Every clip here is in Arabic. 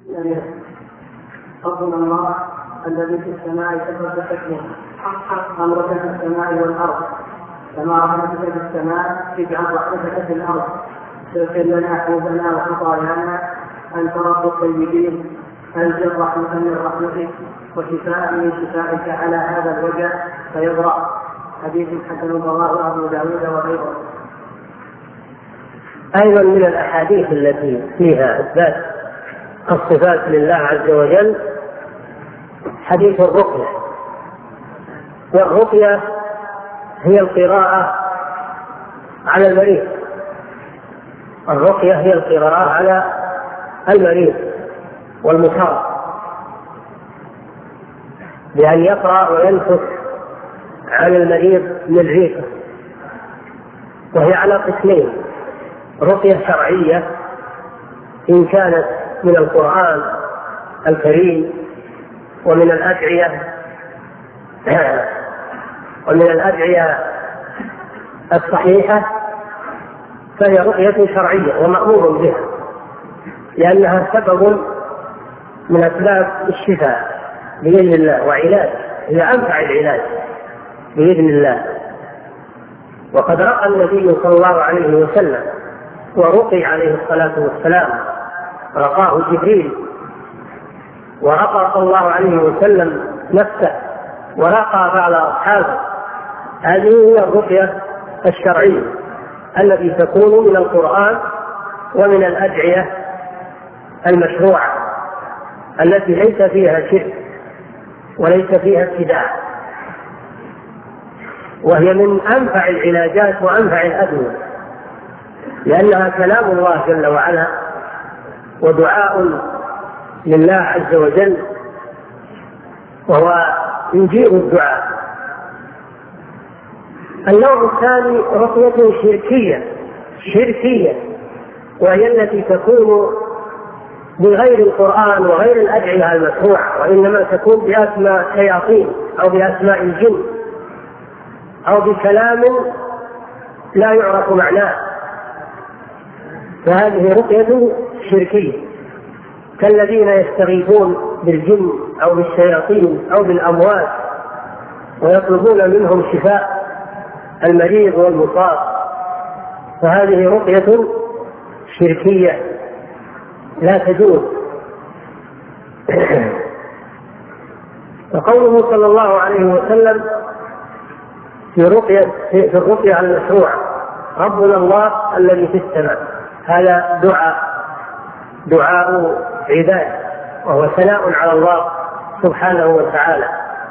ربنا الله الذي في السماء تقدس اسمه أمرك في السماء والأرض كما رحمتك في السماء اجعل رحمتك في الأرض اغفر لنا حوبنا وخطايانا أنت رب الطيبين أنزل رحمة من رحمتك وشفاء من شفائك على هذا الوجع فيبرأ. حديث حسن رواه أبو داود وغيره. أيضا من الأحاديث التي فيها إثبات الصفات لله عز وجل حديث الرقية. والرقية هي القراءة على المريض. الرقية هي القراءة على المريض والمصاب بأن يقرأ وينفث على المريض من ريقه. وهي على قسمين: رقية شرعية إن كانت من القرآن الكريم ومن الأدعية الصحيحة، فهي رقية شرعية ومأمور بها لأنها سبب من أسباب الشفاء بإذن الله وعلاج، هي أنفع العلاج بإذن الله. وقد رقى النبي صلى الله عليه وسلم ورقي عليه الصلاة والسلام، رقاه جبريل ورقى صلى الله عليه وسلم نفسه ورقى بعض أصحابه. هذه هي الرقية الشرعية التي تكون من القرآن ومن الأدعية المشروعة التي ليس فيها شرك وليس فيها ابتداع، وهي من أنفع العلاجات وأنفع الأدوية لأنها كلام الله جل وعلا ودعاء لله عز وجل، وهو يجيب الدعاء. النوع الثاني رقية شركية وهي التي تكون بغير القرآن وغير الأدعية المشروعة، وإنما تكون بأسماء شياطين أو بأسماء الجن أو بكلام لا يعرف معناه، فهذه رقية شركية كالذين يستغيثون بالجن أو بالشياطين أو بالأموات ويطلبون منهم شفاء المريض والمصاب، فهذه رقية شركية لا تجوز. وقوله صلى الله عليه وسلم في الرقية المشروعة ربنا الله الذي في السماء، هذا دعاء عباد وهو ثناء على الله سبحانه وتعالى،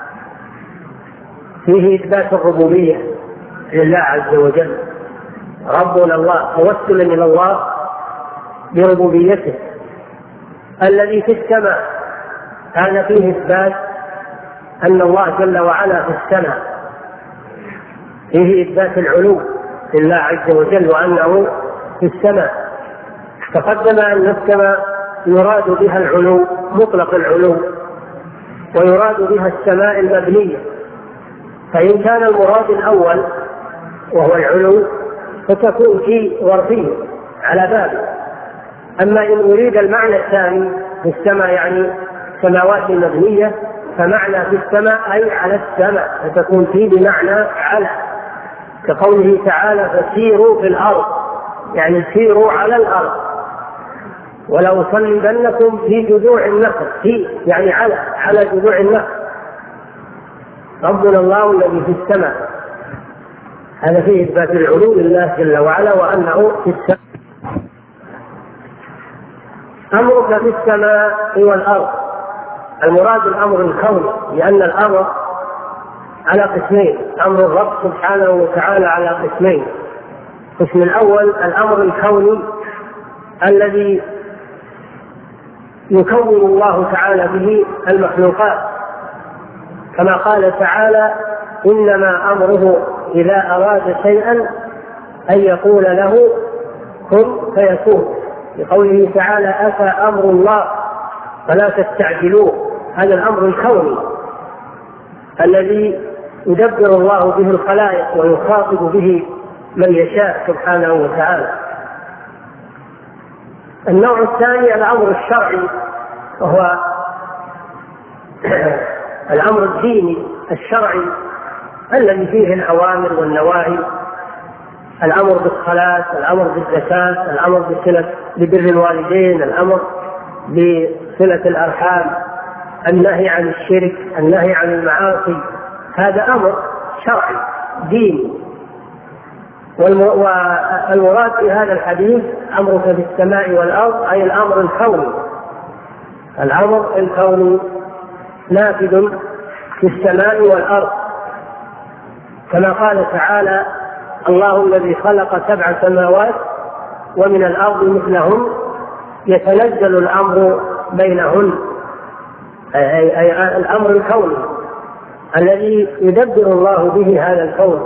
فيه إثبات الربوبية لله عز وجل. ربنا الله توسلا إلى الله بربوبيته الذي في السماء، هذا فيه إثبات أن الله جل وعلا في السماء، فيه إثبات العلو لله عز وجل وأنه في السماء. تقدم أن السماء يراد بها العلو مطلق العلو ويراد بها السماء المبنية، فإن كان المراد الأول وهو العلو فتكون في ظرفية على بابه، أما إن أريد المعنى الثاني في السماء يعني سماوات مبنية فمعنى في السماء أي على السماء، فتكون فيه بمعنى على، كقوله تعالى فسيروا في الأرض يعني سيروا على الأرض ولأصلبنكم في جذوع النخل، في يعني على جذوع النخل. ربنا الله الذي في السماء، هذا فيه إثبات العلو لله جل وعلا وأنه في السماء. أمرك في السماء والأرض، المراد الأمر الكوني، لأن الأمر على قسمين، أمر الرب سبحانه وتعالى على قسمين: القسم الأول الأمر الكوني الذي يكون الله تعالى به المخلوقات، كما قال تعالى إنما أمره إذا أراد شيئا أن يقول له كن فيكون، بقوله تعالى أتى أمر الله فلا تستعجلوه. هذا الأمر الكوني الذي يدبر الله به الخلائق ويخاطب به من يشاء سبحانه وتعالى. النوع الثاني الأمر الشرعي وهو الأمر الديني الشرعي الذي فيه الأوامر والنواهي، الأمر بالصلاة، الأمر بالزكاة، الأمر ببر الوالدين، الأمر بصلة الأرحام، النهي عن الشرك، النهي عن المعاصي. هذا أمر شرعي ديني. والمراد في هذا الحديث أمرك في السماء والأرض، أي الأمر الكوني. الأمر الكوني نافذ في السماء والأرض، كما قال تعالى: الله الذي خلق 7 سماوات ومن الأرض مثلهن يتنزل الأمر بينهن، أي الأمر الكوني الذي يدبر الله به هذا الكون.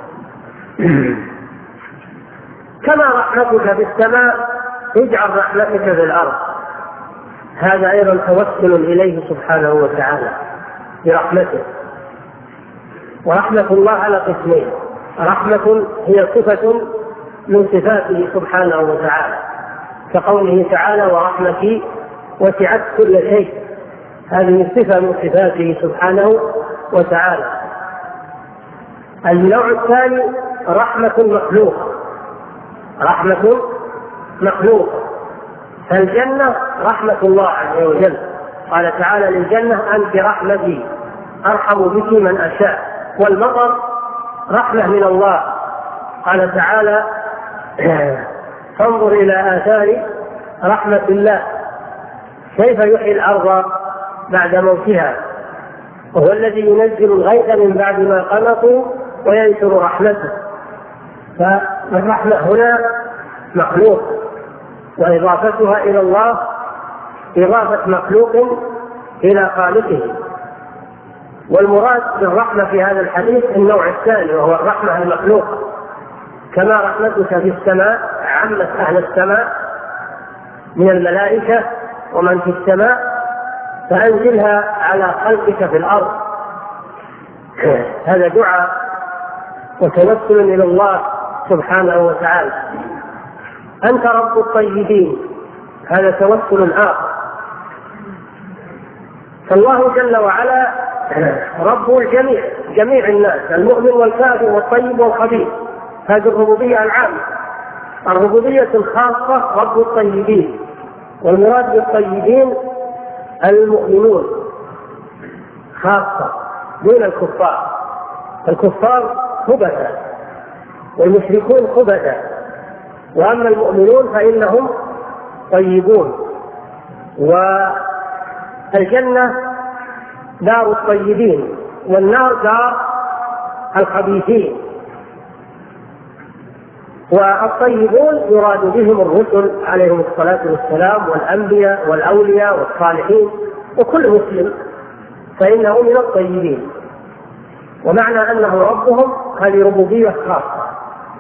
كما رحمتك في السماء اجعل رحمتك في الأرض. هذا أيضا توسل إليه سبحانه وتعالى برحمته. ورحمة الله على قسمين: رحمة هي صفة من صفاته سبحانه وتعالى، كقوله تعالى: ورحمتي وسعت كل شيء. هذه صفة من صفاته سبحانه وتعالى. النوع الثاني رحمة مخلوقة. رحمة مخلوقة، فالجنة رحمة الله عز وجل. قال تعالى للجنة: أنت رحمتي أرحم بك من أشاء. والمطر رحمة من الله. قال تعالى: فانظر إلى آثار رحمة الله كيف يحيي الأرض بعد موتها، وهو الذي ينزل الغيث من بعد ما قنطوا وينشر رحمته. فالرحمة هنا مخلوق، وإضافتها إلى الله إضافة مخلوق إلى خالقه. والمراد بالرحمة في هذا الحديث النوع الثاني، وهو الرحمة المخلوقة. كما رحمتك في السماء عمت أهل السماء من الملائكة ومن في السماء، فأنزلها على خلقك في الأرض. هذا دعاء وتوسل إلى الله سبحانه وتعالى. أنت رب الطيبين، هذا توسل آخر. فالله جل وعلا رب الجميع، جميع الناس، المؤمن والكافر والطيب والخبيث. هذه الربوبية العامة. الربوبية الخاصة رب الطيبين، والمراد بالطيبين المؤمنون خاصة دون الكفار. الكفار خبثا والمشركون خبثا، وأما المؤمنون فإنهم طيبون. والجنة دار الطيبين، والنار دار الخبيثين. والطيبون يراد بهم الرسل عليهم الصلاة والسلام، والأنبياء والأولياء والصالحين، وكل مسلم فإنه من الطيبين. ومعنى أنه ربهم هذه ربوبية خاصة،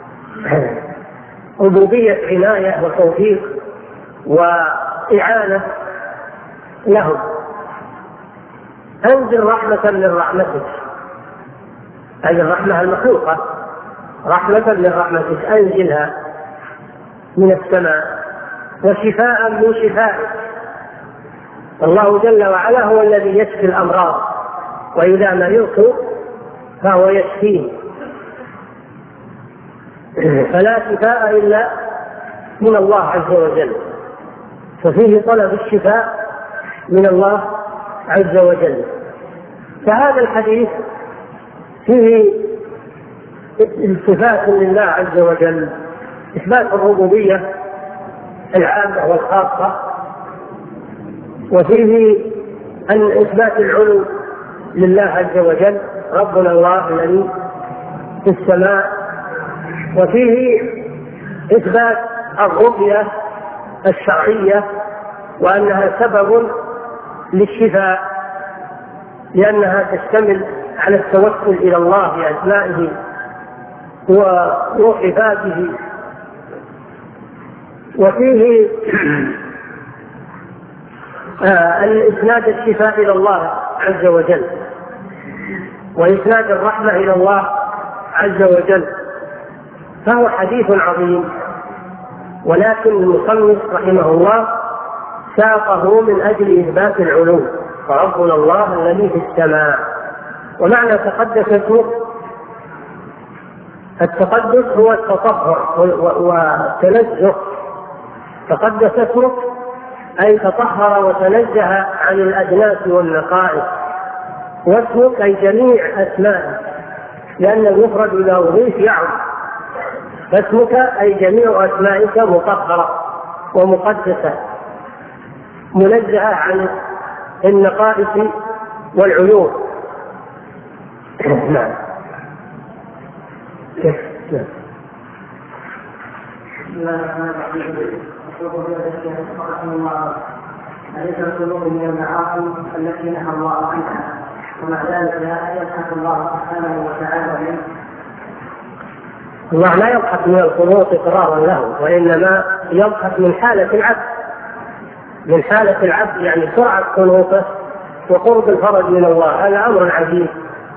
ربوبية عناية وتوفيق وإعانة لهم. أنزل رحمة من رحمتك، هذه الرحمة المخلوقة، رحمة من رحمتك أنزلها من السماء، وشفاء من شفائك. الله جل وعلا هو الذي يشفي الأمراض، وإذا مرضت فهو يشفيه. فلا شفاء إلا من الله عز وجل، ففيه طلب الشفاء من الله عز وجل. فهذا الحديث فيه صفات لله عز وجل: إثبات الربوبية العامة والخاصة، وفيه أن إثبات العلو لله عز وجل، ربنا الله الذي في السماء. وفيه إثبات الرقية الشرعية، وأنها سبب للشفاء، لأنها تشتمل على التوسل إلى الله بأسمائه وصفاته. وفيه إسناد الشفاء إلى الله عز وجل، وإسناد الرحمة إلى الله عز وجل. فهو حديث عظيم، ولكن المصنف رحمه الله ساقه من أجل إثبات العلو، فربنا الله الذي في السماء. ومعنى تقدس اسمه، التقدس هو التطهر والتنزه. تقدس اسمه أي تطهر وتنزه عن الأدناس والنقائص، واسمك أي جميع أسمائك، لأن المفرد إذا أضيف يعم، فاسمك أي جميع أسمائك مطهرة ومقدسة منزهة عن النقائص والعيوب. نعم. أليس الخلود من المعاصي التي نهى الله عنها ومع ذلك لا يبحث الله سبحانه وتعالى منه؟ الله لا يبحث من الخلود إقرارا له، وإنما يبحث من حالة العبد، من حالة العبد، يعني سرعة خلوصه وقرب الفرج من الله. هذا أمر عجيب.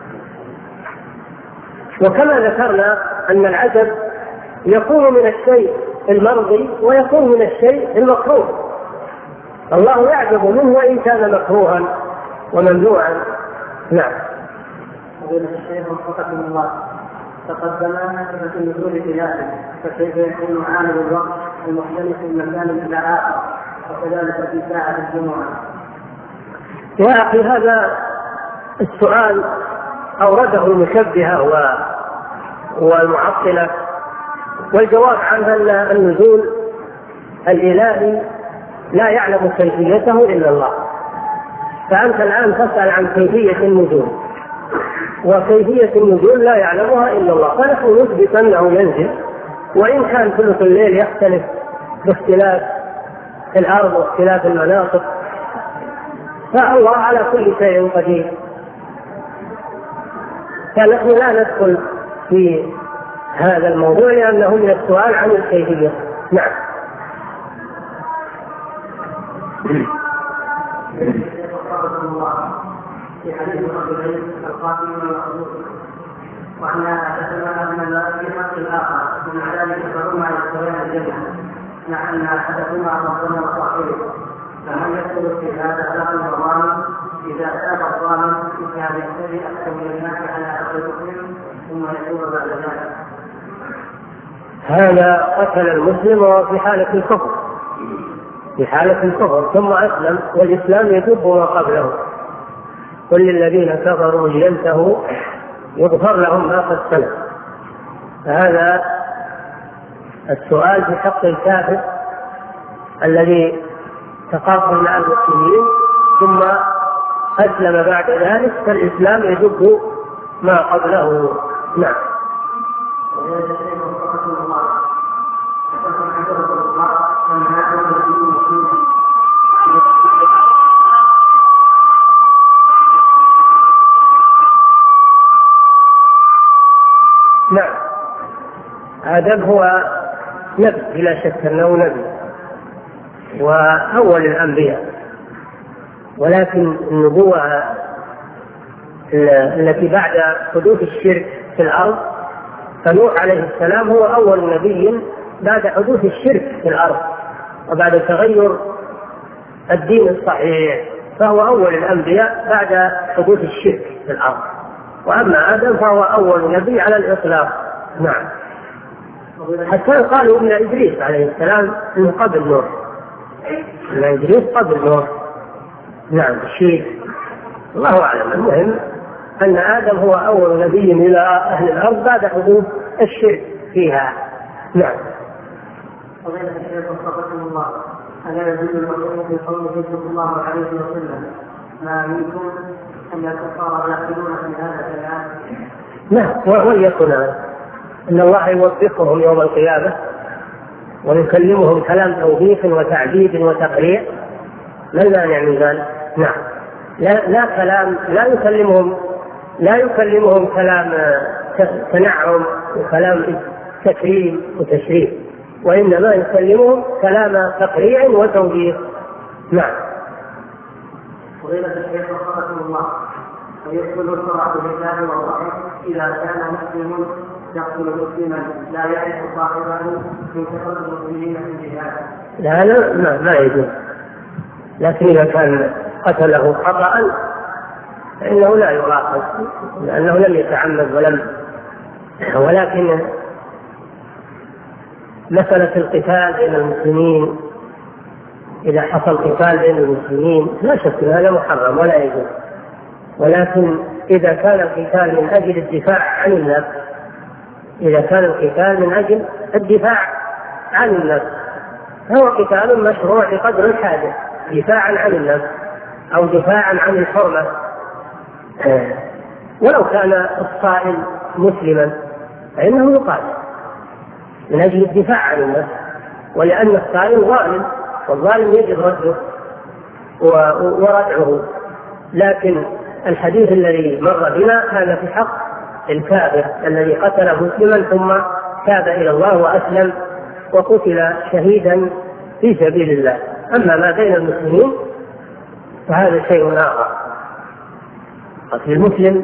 وكما ذكرنا أن العجب يكون من الشيء المرضي ويكون من الشيء المكروه. الله يعجب منه وإن كان مكروها وممنوعا. نعم. فضيلة الشيخ وفقكم الله، تقدم في نزول خلافه، فكيف يكون عامل الوقت المختلف من مكان إلى آخر، وكذلك في ساعة الجمعة؟ يا أخي هذا السؤال أورده المشبهة والمعطلة، والجواب عنها أن النزول الإلهي لا يعلم كيفيته إلا الله. فأنت الآن تسأل عن كيفية النزول، وكيفية النزول لا يعلمها إلا الله، فنحن نثبت أنه ينزل، وإن كان ثلث الليل يختلف باختلاف الأرض واختلاف المناطق، فالله على كل شيء قدير. فنحن لا ندخل في هذا الموضوع لأنه من السؤال عن الكيفية. نعم. في حديث الرجلين القاتل والمقتول، وأنها تتمنى من الله في حق الآخر، ومع ذلك فهما يستويان الجنة مع أن أحدهما ربنا وصاحبه، فمن يدخل في هذا الأمر الظالم إذا تاب الظالم كان يبتدئ أكثر من الناس على أخذ المسلم ثم يتوب بعد ذلك؟ هذا قتل المسلم وهو في حالة الكفر، في حالة الكفر ثم أسلم، والإسلام يجب ما قبله. كل الذين كفروا ينتهوا يغفر لهم ما قد سلف. هذا السؤال في حق الكافر الذي تقاتل مع المسلمين ثم أسلم بعد ذلك، فالإسلام يجب ما قبله. نعم. نعم. آدم هو نبي بلا شك أنه نبي وأول الأنبياء، ولكن النبوة التي بعد حدوث الشرك في الأرض، فنوح عليه السلام هو أول نبي بعد حدوث الشرك في الأرض وبعد تغير الدين الصحيح، فهو أول الأنبياء بعد حدوث الشرك في الأرض. وأما آدم فهو أول نبي على الإطلاق. نعم. حتى قالوا إن إدريس عليه السلام من قبل نوح، إن إدريس قبل نوح. نعم. الشيء الله أعلم. المهم أن آدم هو أول نبي إلى أهل الأرض بعد حدوث الشرك فيها. نعم. فضيلة الشيخ وفقكم الله، ألا يجوز المسلم في قوله صلى الله عليه وسلم ما منكم أن الكفار داخلون في هذا الكلام؟ نعم. وليكن أن الله يوفقهم يوم القيامة ويكلمهم كلام توبيخ وتعذيب وتقريع، ما المانع من ذلك؟ نعم. لا كلام، لا يكلمهم كلام تنعم وكلام تكريم وتشريف، وإنما يكلمهم كلام تقريع وتوبيخ. نعم. فضيلة الشيخ وفقكم الله، ويدخل القرآن بالله والرحمة إذا كان مسلم يقتل مسلما لا يعرف صاحبه من كفر المسلمين في الجهاد؟ لا ما يجوز. لكن إذا كان قتله خطأ فإنه لا يؤاخذ لأنه لم يتعمد ولكن مسألة القتال بين المسلمين، إذا حصل قتال بين المسلمين لا شك هذا محرم ولا يجوز، ولكن إذا كان القتال من أجل الدفاع عن النفس، إذا كان القتال من أجل الدفاع عن النفس فهو قتال مشروع بقدر الحاجة، دفاعا عن النفس أو دفاعا عن الحرمة. ولو كان الصائل مسلما فإنه يقاتل من أجل الدفاع عن النفس، ولأن الصائل ظالم والظالم يجب رده وردعه. لكن الحديث الذي مر بنا كان في حق الكافر الذي قتل مسلما ثم تاب إلى الله وأسلم وقتل شهيدا في سبيل الله. أما ما بين المسلمين فهذا شيء آخر. قتل المسلم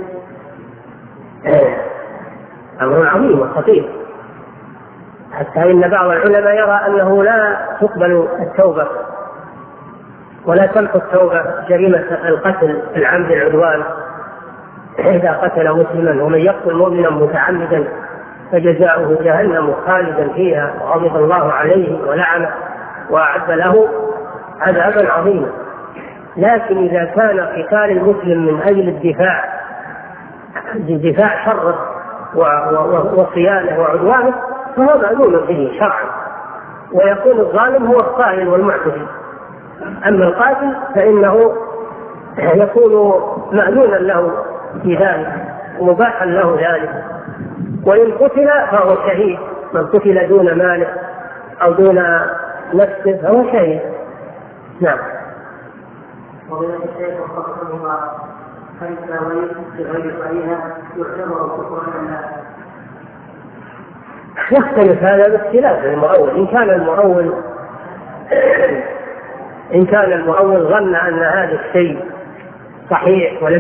أمر عظيم وخطير، حتى إن بعض العلماء يرى أنه لا تقبل التوبة ولا تمحو التوبة جريمة القتل العمد العدوان إذا قتل مسلما، ومن يقتل مؤمنا متعمدا فجزاؤه جهنم خالدا فيها وغضب الله عليه ولعنه وأعد له عذابا عظيما. لكن إذا كان قتال المسلم من أجل الدفاع شره وصيانه وعدوانه فهو مأذون به شرعا، ويكون الظالم هو الصائل والمعتدي. أما القاتل فإنه يكون مأذونا له في ذلك ومباحا له ذلك، وإن قتل فهو شهيد. من قتل دون ماله أو دون نفسه فهو شهيد. نعم. وبين الشيخ وخصوصا الله فالتاويل بغير صحيحة يعتبر كفرا الناس. يختلف هذا باختلاف المؤول. إن كان المؤول ظن أن هذا الشيء صحيح ولم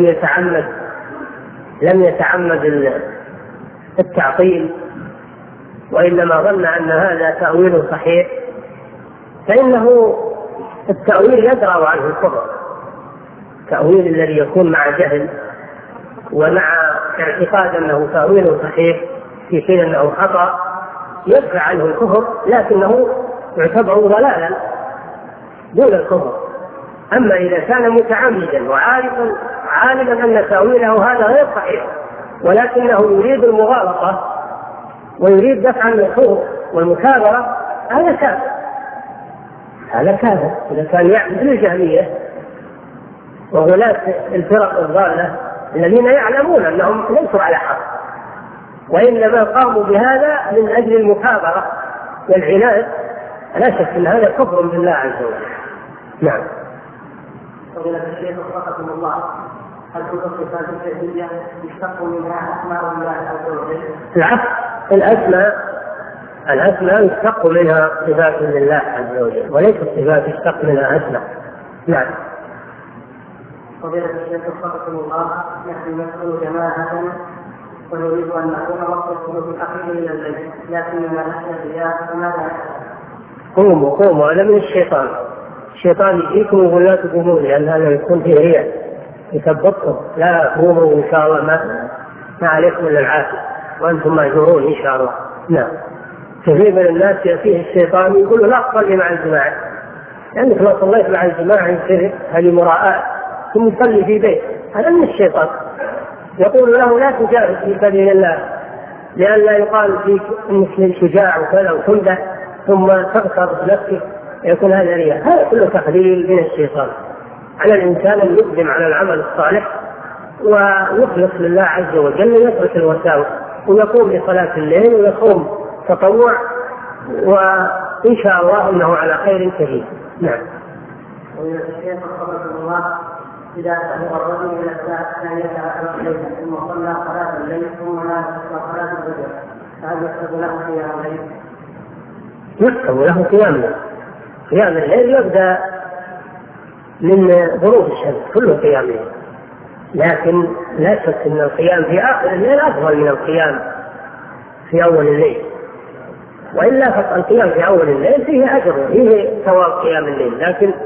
يتعمد التعطيل، وإنما ظن أن هذا تأويل صحيح، فإنه التأويل يدرأ عنه الكفر. التأويل الذي يكون مع جهل ومع اعتقاد أنه تأويل صحيح في حين أنه خطأ يدفع عنه الكفر، لكنه يعتبر ضلالا دون الكفر. أما إذا كان متعمدا وعالما أن تأويله هذا غير صحيح ولكنه يريد المغالطة ويريد دفع الكفر والمكابرة، هذا كافر إذا كان يعبد الجهمية وغلاة الفرق الضالة الذين يعلمون أنهم ليسوا على حق، وإنما قاموا بهذا من أجل المكابرة والعناد. لا شك أن هذا كفر بالله عز وجل. نعم. فضيلة الشيخ وفقكم الله، هل كتب صفات التأدية يشتق منها أسماء الله عز وجل؟ العفو، الأسماء يشتق منها صفات لله عز وجل، وليس الصفات يشتق منها أسماء. نعم. فضيلة الشيخ وفقكم الله، نحن نسأل جماعة ونريد أن نكون وقت الخروج الأخير إلى البيت، لكننا نحن الرياء فماذا نفعل؟ قوموا، هذا من الشيطان يجيكم ويقول لا تقوموا، لأن هذا يكون فيه رياء يثبطكم. لا قوموا إن شاء الله، ما عليكم إلا العافية وأنتم مأجورون إن شاء الله. نعم. كثير من الناس يأتيه الشيطان يقول له لا تصلي مع الجماعة، لأنك لو صليت مع الجماعة يصير هذه مراءة ثم تصلي في بيت. هذا من الشيطان يقول له لا تجاهد في سبيل الله لئلا يقال فيك انك شجاع وكذا وكذا ثم تغتر نفسك، يكون هذا رياء. هذا كله تخليل من الشيطان. على الإنسان أن يقدم على العمل الصالح ويخلص لله عز وجل ويترك الوساوس ويقوم بصلاة الليل ويقوم تطوع، وإن شاء الله إنه على خير كثير. نعم. والشيخ رحمه الله، إذا سهر الرجل إلى الساعة الثانية عشرة الليل ثم صلى صلاة الليل ثم نام صلاة الفجر، فهل يحسب له قيام الليل؟ يحسب له قيام الليل يبدأ من غروب الشمس، كله قيام الليل، لكن لا شك أن القيام في آخر الليل أفضل من القيام في أول الليل، وإلا فالقيام في أول الليل فيه أجر، فيه ثواب قيام الليل، لكن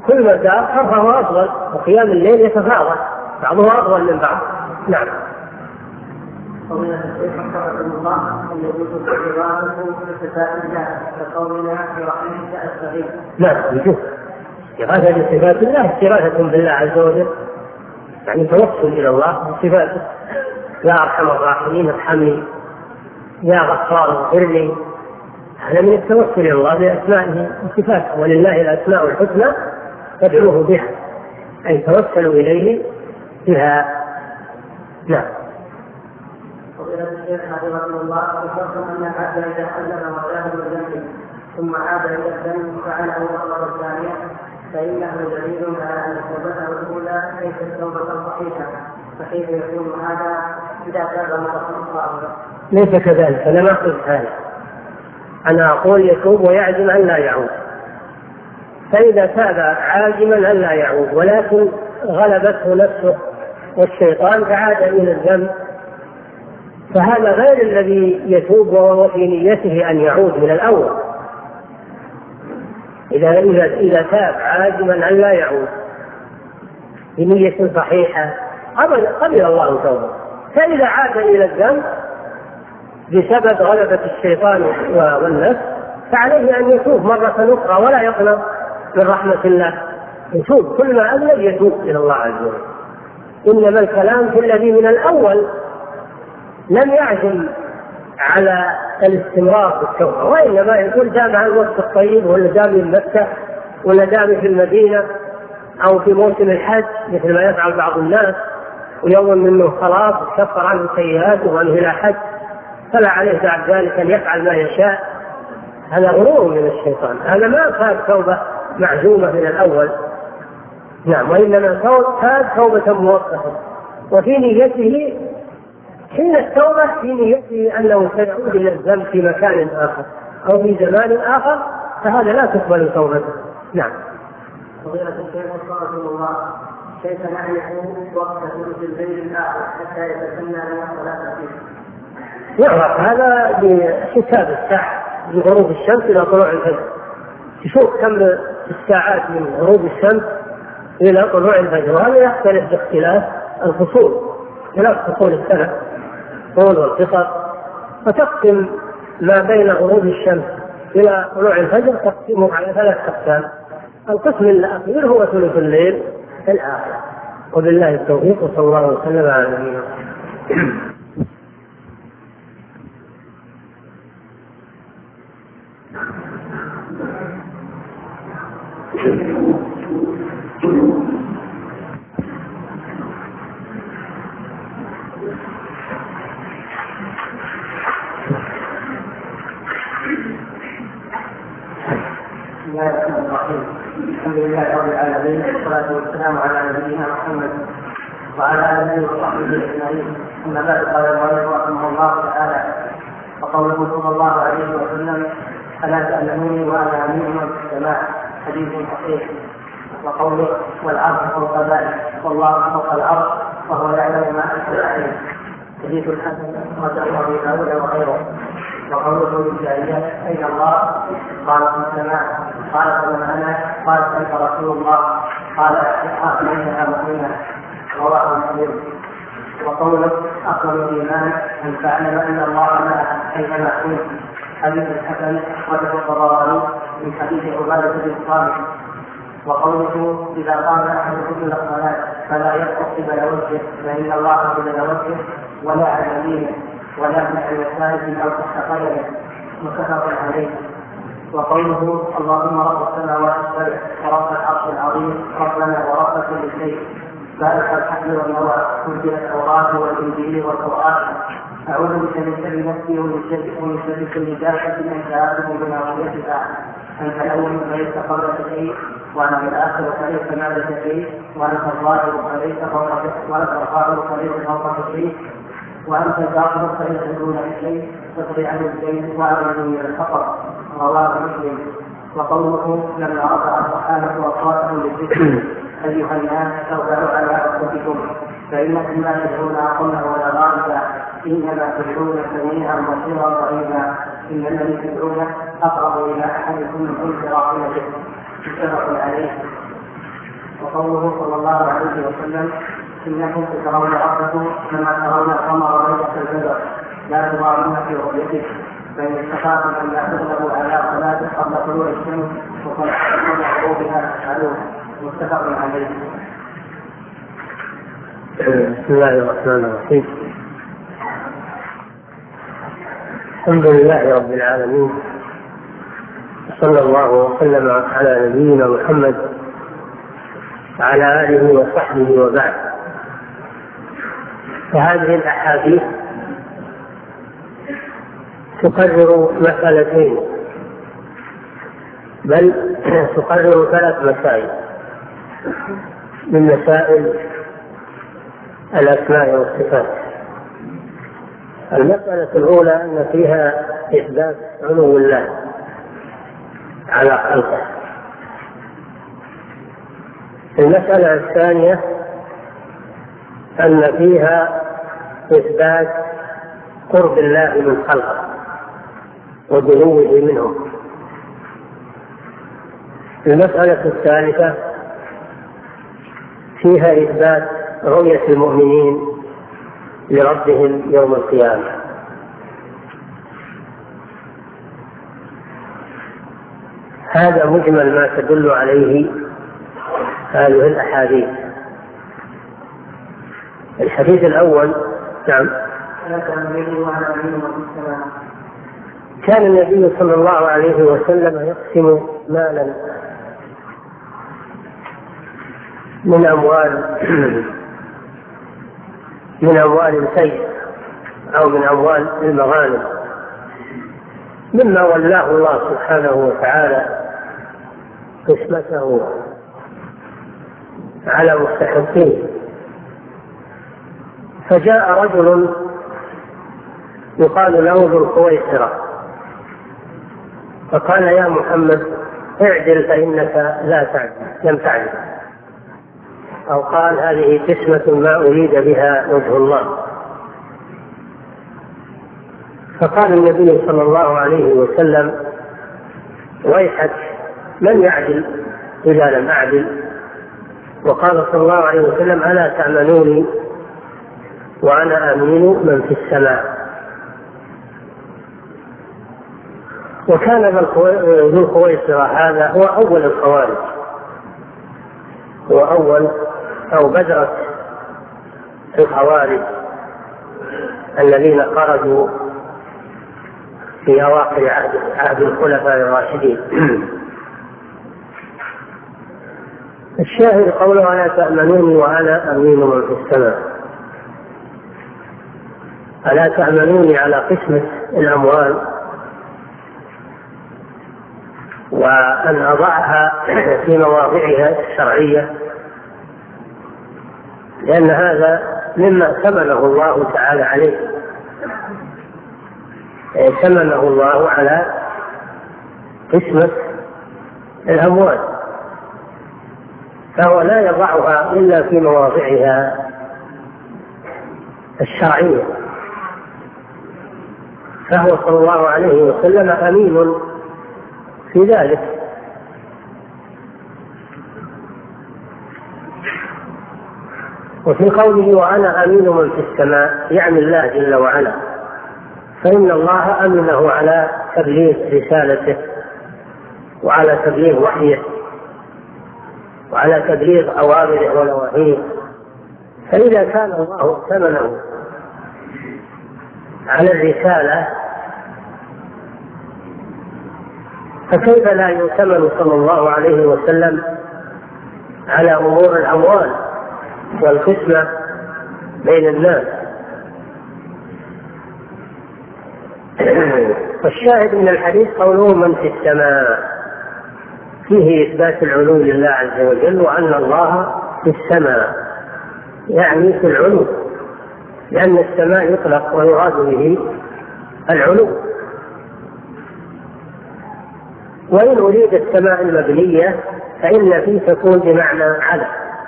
كل ما زاد فرضه أفضل، وقيام الليل يتفاضل بعضه أفضل من بعض. نعم. قولنا الشيخ حفظه الله أن يجوز استغراقه في صفات الله كقولنا في رحمتك أستغيث. نعم يجوز استغاثة بصفات الله استغاثة بالله عز وجل، يعني توسل إلى الله بصفاته. يا أرحم الراحمين ارحمني، يا غفار اغفر لي. هذا من التوسل إلى الله بأسمائه وصفاته، ولله الأسماء الحسنى فادعوه بها، أي توسلوا إليه بها. نعم. فضيلة الشيخ حفظه الله ذكرتم أن العبد إذا علم وجاهد بذنبه ثم عاد إلى الذنب فعله مرة ثانية فإنه دليل على أن توبته الأولى ليست توبة صحيحة، فكيف يكون هذا إذا تاب مرة أخرى؟ ليس كذلك، أنا ما أقول هذا، أنا أقول يتوب ويعزم أن لا يعود. فإذا تاب عازما أن لا يعود ولكن غلبته نفسه والشيطان فعاد إلى الذنب، فهذا غير الذي يتوب وهو في نيته أن يعود من الأول. إذا تاب عازما أن لا يعود بنية صحيحة قبل الله توبه. فإذا عاد إلى الذنب بسبب غلبة الشيطان والنفس فعليه أن يتوب مرة أخرى ولا يقنط من رحمة الله، يتوب كل ما أذنب يتوب إلى الله عز وجل. إنما الكلام في الذي من الأول لم يعزم على الاستمرار في التوبة، وإنما يقول دام على الوقت الطيب، ولا دام من مكة، ولا دام في المدينة، أو في موسم الحج مثل ما يفعل بعض الناس، ويوم منه خلاص كفر عنه سيئاته وأنه إلى حج فلا عليه بعد ذلك أن يفعل ما يشاء. هذا غرور من الشيطان، هذا ما كان توبة معزومة من الأول. نعم، وإنما كان توبة مؤقتة، وفي نيته حين التوبة في نيته أنه سيعود إلى الذنب في مكان آخر أو في زمان آخر، فهذا لا تقبل توبته. نعم. فضيلة الشيخ وفقكم الله، كيف نعرف وقت ثلث الليل الآخر حتى يتسنى لنا الصلاة فيه؟ يعرف هذا بحساب الساعة من غروب الشمس إلى طلوع الفجر، تشوف كم الساعات من غروب الشمس إلى طلوع الفجر، وهذا يختلف باختلاف الفصول، اختلاف فصول السنة طول والقصر، فتقسم ما بين غروب الشمس إلى طلوع الفجر تقسمه على 3 أقسام. القسم الأخير هو ثلث الليل الآخر، وبالله التوفيق، وصلى الله وسلم على نبينا محمد. الحمد لله رب العالمين، والصلاة والسلام على نبينا محمد وعلى آله وصحبه أجمعين. أما بعد، قال المؤلف رحمه الله تعالى: وقوله صلى الله عليه وسلم: ألا تأمنوني وأنا أمين في السماء، حديث صحيح. وقوله: والعرش فوق ذلك، والله فوق العرش وهو يعلم ما أنتم عليه، حديث حسن رجعه أبي داود وغيره. وقوله للجارية: أين الله؟ قال: في السماء. قالت: ومن أنا؟ قالت: أنت رسول الله. قال: احقق إنها مؤمنة. رواه مسلم. وقوله: أفضل الإيمان أن تعلم أن الله معك أينما كنت، حديث حسن وجه الطبراني من حديث عبادة بن صامت. وقوله: إذا قام أحدكم إلى الصلاة فلا يبقى قبل وجهه، فإن الله قبل وجهه ولا عن يمينه ولا عن يساره أو تحت قدمه، متفق عليه. وقوله: اللهم رب السماوات السبع ورب العرش العظيم، ربنا ورب كل شيء، بارك الحبل والنوى، انزل التوراة والانجيل والقرآن، اعوذ بك من شر نفسي ومن شر كل دابة انت آخذ بناصيتها، انت الاول فليس قبلك شيء، وانا الاخر فليس بعدك شيء، وانت الظاهر فليس فوقك شيء، وانت الباطن فليس دونك شيء، تقضي عن الدين واعرض من الفقر. رواه مسلم. وقوله: لما رفع الصحابة واصواتهم للذكر: ايها الناس ارجعوا على انفسكم فانكم لا تدعون عقلا ولا غائبا، انما تدعون سميعا بصيرا قريبا، ان الذي تدعونه اقرب الى احدكم من انس راحلته، متفق عليه. وقوله صلى الله عليه وسلم إنكم ترون ربكم كما ترون القمر ليلة البدر لا تضامون في رؤيته فإن استطعتم أن لا تغلبوا على صلاة قبل طلوع الشمس وقد قبل غروبها تفعلون. متفق عليه. بسم الله الرحمن الرحيم. الحمد لله رب العالمين، صلى الله وسلم على نبينا محمد وعلى آله وصحبه وبعد. فهذه الأحاديث تقرر مسألتين، بل تقرر 3 مسائل من مسائل الأسماء والصفات. المسألة الأولى أن فيها إثبات علو الله على خلقه. المسألة الثانية أن فيها إثبات قرب الله من خلقه ودنوه منهم. المسألة الثالثة فيها إثبات رؤية المؤمنين لربهم يوم القيامة. هذا مجمل ما تدل عليه هذه الأحاديث. الحديث الأول: نعم. كان النبي صلى الله عليه وسلم يقسم مالا من أموال السيف أو من أموال المغانم مما ولاه الله سبحانه وتعالى قسمته على مستحقين. فجاء رجل يقال له ذو الخويصرة فقال: يا محمد اعدل فإنك لم تعدل، أو قال: هذه قسمة ما أريد بها وجه الله. فقال النبي صلى الله عليه وسلم: ويحك، من يعدل إذا لم أعدل؟ وقال صلى الله عليه وسلم: ألا تأمنوني وأنا أمين من في السماء. وكان ذو الخويصرة هذا هو أول الخوارج، هو أول أو بدرة الخوارج الذين خرجوا في أواخر عهد الخلفاء الراشدين. الشاهد قوله: ألا تأمنوني وأنا أمين من في السماء. ألا تأمنوني على قسمة الأموال وأن أضعها في مواضعها الشرعية، لأن هذا مما ثمنه الله تعالى عليه، ثمنه الله على قسمة الأموال، فهو لا يضعها إلا في مواضعها الشرعية. فهو صلى الله عليه وسلم أمين في ذلك. وفي قوله: وأنا أمين من في السماء، يعني الله جل وعلا، فإن الله أمنه على تبليغ رسالته وعلى تبليغ وحيه وعلى تبليغ أوامره ونواهيه. فإذا كان الله ائتمنه على الرسالة فكيف لا يؤتمن صلى الله عليه وسلم على أمور الأموال والقسمة بين الناس؟ والشاهد من الحديث قوله: من في السماء، فيه إثبات العلو لله عز وجل، وأن الله في السماء يعني في العلو، لأن السماء يطلق ويراد به العلو. وإن أريد السماء المبنية فإن فيه تكون بمعنى على،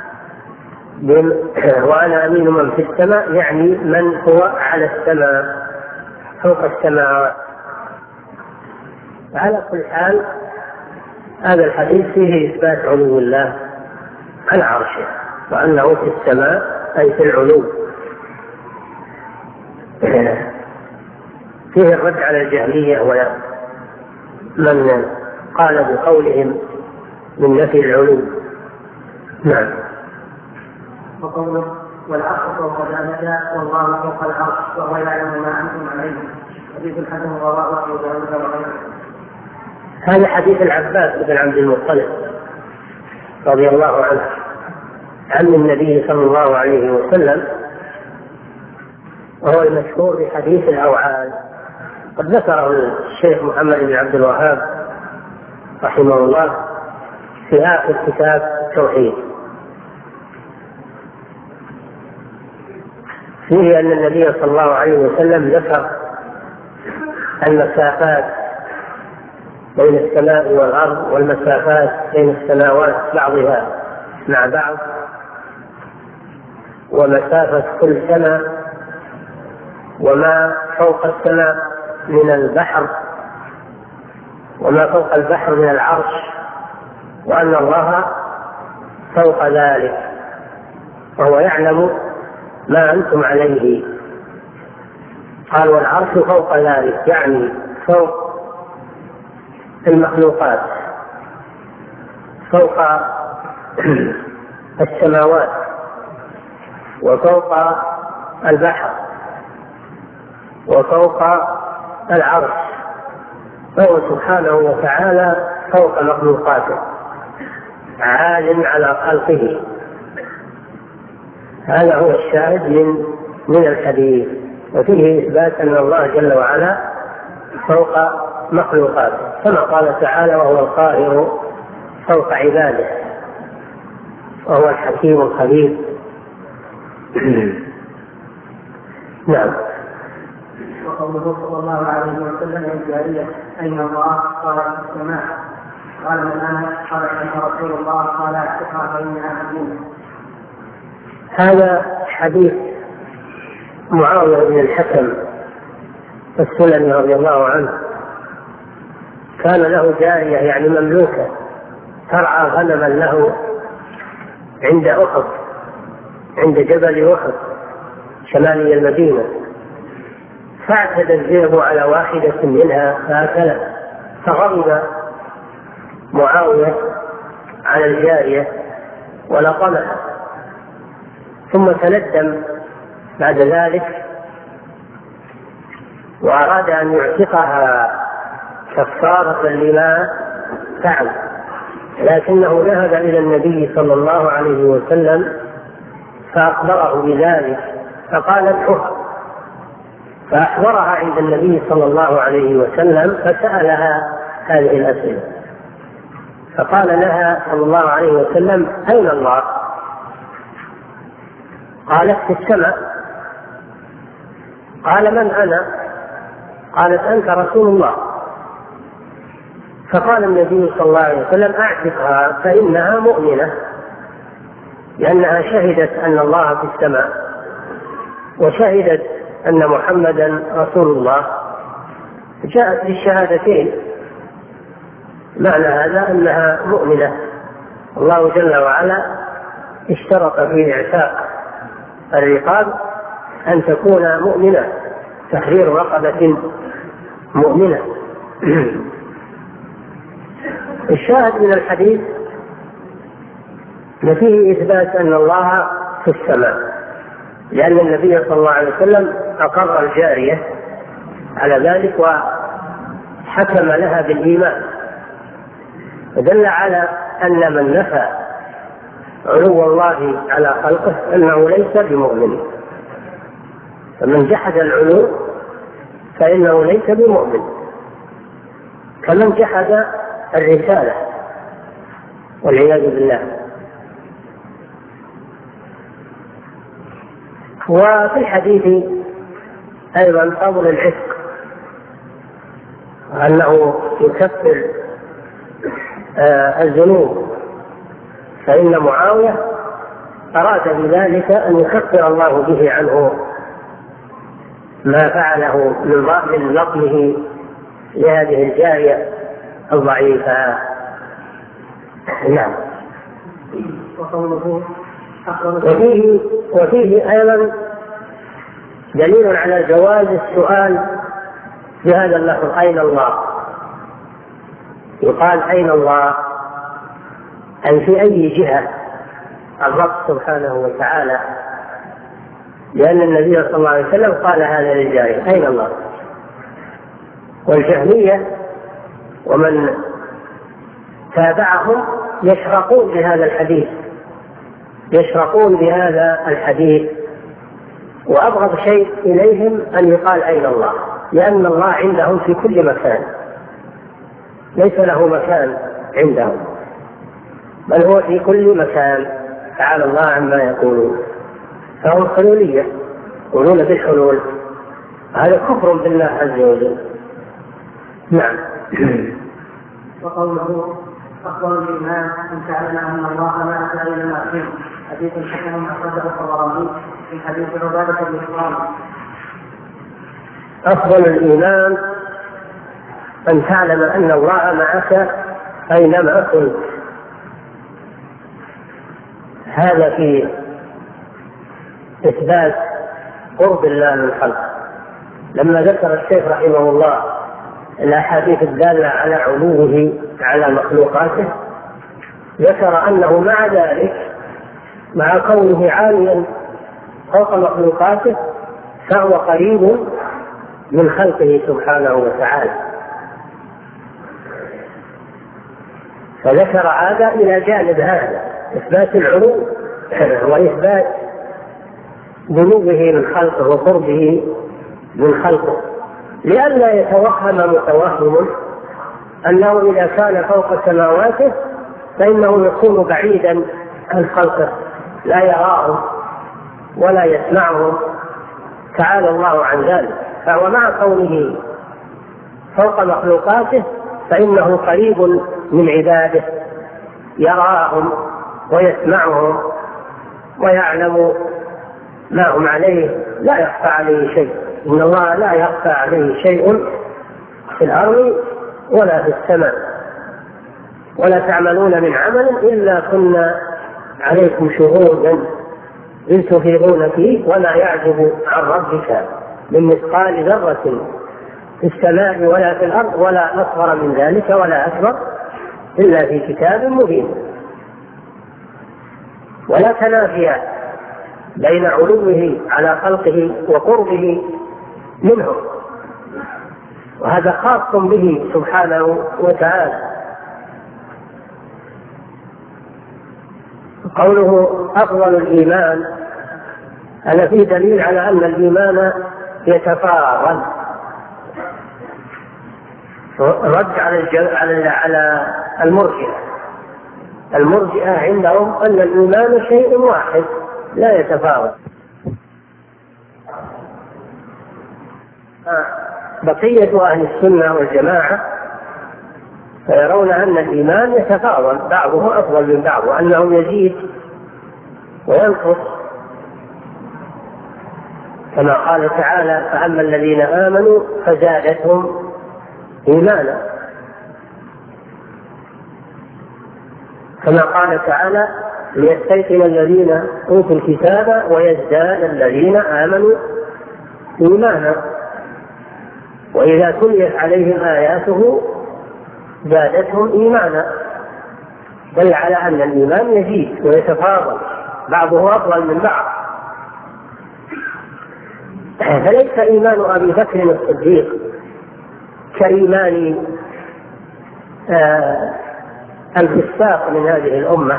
وأنا أمين من في السماء يعني من هو على السماء فوق السماوات. على كل حال هذا الحديث فيه إثبات علو الله على عرشه، وأنه في السماء أي في العلو. فيه الرد على الجهمية ومن قال بقولهم من نفي العلو. نعم. وقوله والعرش فوق ذلك والله فوق العرش وهو يعلم ما أنتم عليه، حديث الحسن رواه أبو داود وغيره. هذا حديث العباس بن عبد المطلب رضي الله عنه عن النبي صلى الله عليه وسلم، وهو المشهور بحديث الأوعال. قد ذكره الشيخ محمد بن عبد الوهاب رحمه الله في آخر كتاب التوحيد، فيه أن النبي صلى الله عليه وسلم ذكر المسافات بين السماء والأرض والمسافات بين السماوات بعضها مع بعض، ومسافة كل سماء، وما فوق السماء من البحر، وما فوق البحر من العرش، وأن الله فوق ذلك وهو يعلم ما أنتم عليه. قال والعرش فوق ذلك، يعني فوق المخلوقات، فوق السماوات وفوق البحر وفوق العرش، فهو سبحانه وتعالى فوق مخلوقاته عال على خلقه. هذا هو الشاهد من الحديث، وفيه إثبات أن الله جل وعلا فوق مخلوقاته، كما قال تعالى وهو القاهر فوق عباده وهو الحكيم الخبير. نعم. وقوله صلى الله عليه وسلم للجارية أين الله؟ قال في السماء. قال من أنا؟ قال أنا رسول الله. قال اعتقها فإنها مدينة. هذا حديث معاوية بن الحكم السلمي رضي الله عنه، كان له جارية يعني مملوكة ترعى غنما له عند أحد، عند جبل أحد شمالي المدينة، فاعتدى الذئب على واحدة منها فأكلت، فغضب معاوية على الجارية ولطمها، ثم تندم بعد ذلك وأراد أن يعتقها كفارة لما فعل، لكنه ذهب إلى النبي صلى الله عليه وسلم فأخبره بذلك، فقال ادعها، فأحضرها عند النبي صلى الله عليه وسلم فسألها هذه الأسئلة، فقال لها صلى الله عليه وسلم أين الله؟ قالت في السماء. قال من أنا؟ قالت أنت رسول الله. فقال النبي صلى الله عليه وسلم اعتقها فإنها مؤمنة، لأنها شهدت أن الله في السماء وشهدت أن محمدا رسول الله، جاءت بالشهادتين، معنى هذا أنها مؤمنة. الله جل وعلا اشترط في إعتاق الرقاب أن تكون مؤمنة، تحرير رقبة مؤمنة. الشاهد من الحديث فيه إثبات أن الله في السماء، لأن النبي صلى الله عليه وسلم أقر الجارية على ذلك وحكم لها بالإيمان، ودل على أن من نفى علو الله على خلقه أنه ليس بمؤمن، فمن جحد العلو فإنه ليس بمؤمن، كمن جحد الرسالة والعياذ بالله. وفي الحديث أيضا فضل العتق، أنه يكفر الذنوب، فإن معاوية أراد بذلك أن يكفر الله به عنه ما فعله من لطمه لهذه الجارية الضعيفة. نعم. وقوله وفيه أيضا دليل على جواز السؤال بهذا اللفظ أين الله. يقال أين الله أي في أي جهة الرب سبحانه وتعالى، لأن النبي صلى الله عليه وسلم قال هذا للجارية أين الله. والجهمية ومن تابعهم يشرقون بهذا الحديث وأبغض شيء إليهم أن يقال أين الله، لأن الله عندهم في كل مكان، ليس له مكان عندهم بل هو في كل مكان، تعالى الله عما يقولون. فهم حلولية يقولون بالحلول، هذا كفر بالله عز وجل. نعم. وقوله أفضل الإيمان أن تعلم أن الله لا إله إلا هو، حديث حسن أخرجه الطبراني من حديث عبادة بن الصامت. أفضل الإيمان أن تعلم أن الله معك أينما كنت. هذا في إثبات قرب الله من الخلق. لما ذكر الشيخ رحمه الله الأحاديث الدالة على علوه على مخلوقاته، ذكر أنه مع ذلك مع كونه عاليا فوق مخلوقاته فهو قريب من خلقه سبحانه وتعالى. فذكر هذا إلى جانب هذا إثبات العلو وإثبات دنوه من خلقه وقربه من خلقه، لئلا يتوهم متوهم أنه إذا كان فوق سماواته فإنه يكون بعيدا عن خلقه لا يراهم ولا يسمعهم، تعالى الله عن ذلك. فهو مع كونه فوق مخلوقاته فإنه قريب من عباده، يراهم ويسمعهم ويعلم ما هم عليه، لا يخفى عليه شيء. إن الله لا يخفى عليه شيء في الأرض ولا في السماء، ولا تعملون من عمل إلا كنا عليكم شهودا إذ تفيضون فيه ولا يعزب عن ربك من مثقال ذرة في السماء ولا في الأرض ولا أصغر من ذلك ولا أكبر إلا في كتاب مبين. ولا تنافي بين علوه على خلقه وقربه منهم، وهذا خاص به سبحانه وتعالى. قوله أفضل الإيمان هذا فيه دليل على أن الإيمان يتفاضل. رد على المرجئة عندهم أن الإيمان شيء واحد لا يتفاوت. بقية أهل السنة والجماعة فيرون أن الإيمان يتفاضل، بعضه أفضل من بعض، وأنه يزيد وينقص، كما قال تعالى فأما الذين آمنوا فزادتهم إيمانا، كما قال تعالى ليستيقن الذين أوتوا الكتاب ويزداد الذين آمنوا إيمانا، وإذا تليت عليهم آياته زادتهم إيمانا، دل على أن الإيمان يزيد ويتفاضل، بعضه أفضل من بعض. فليس إيمان أبي بكر الصديق كإيمان الفساق من هذه الأمة،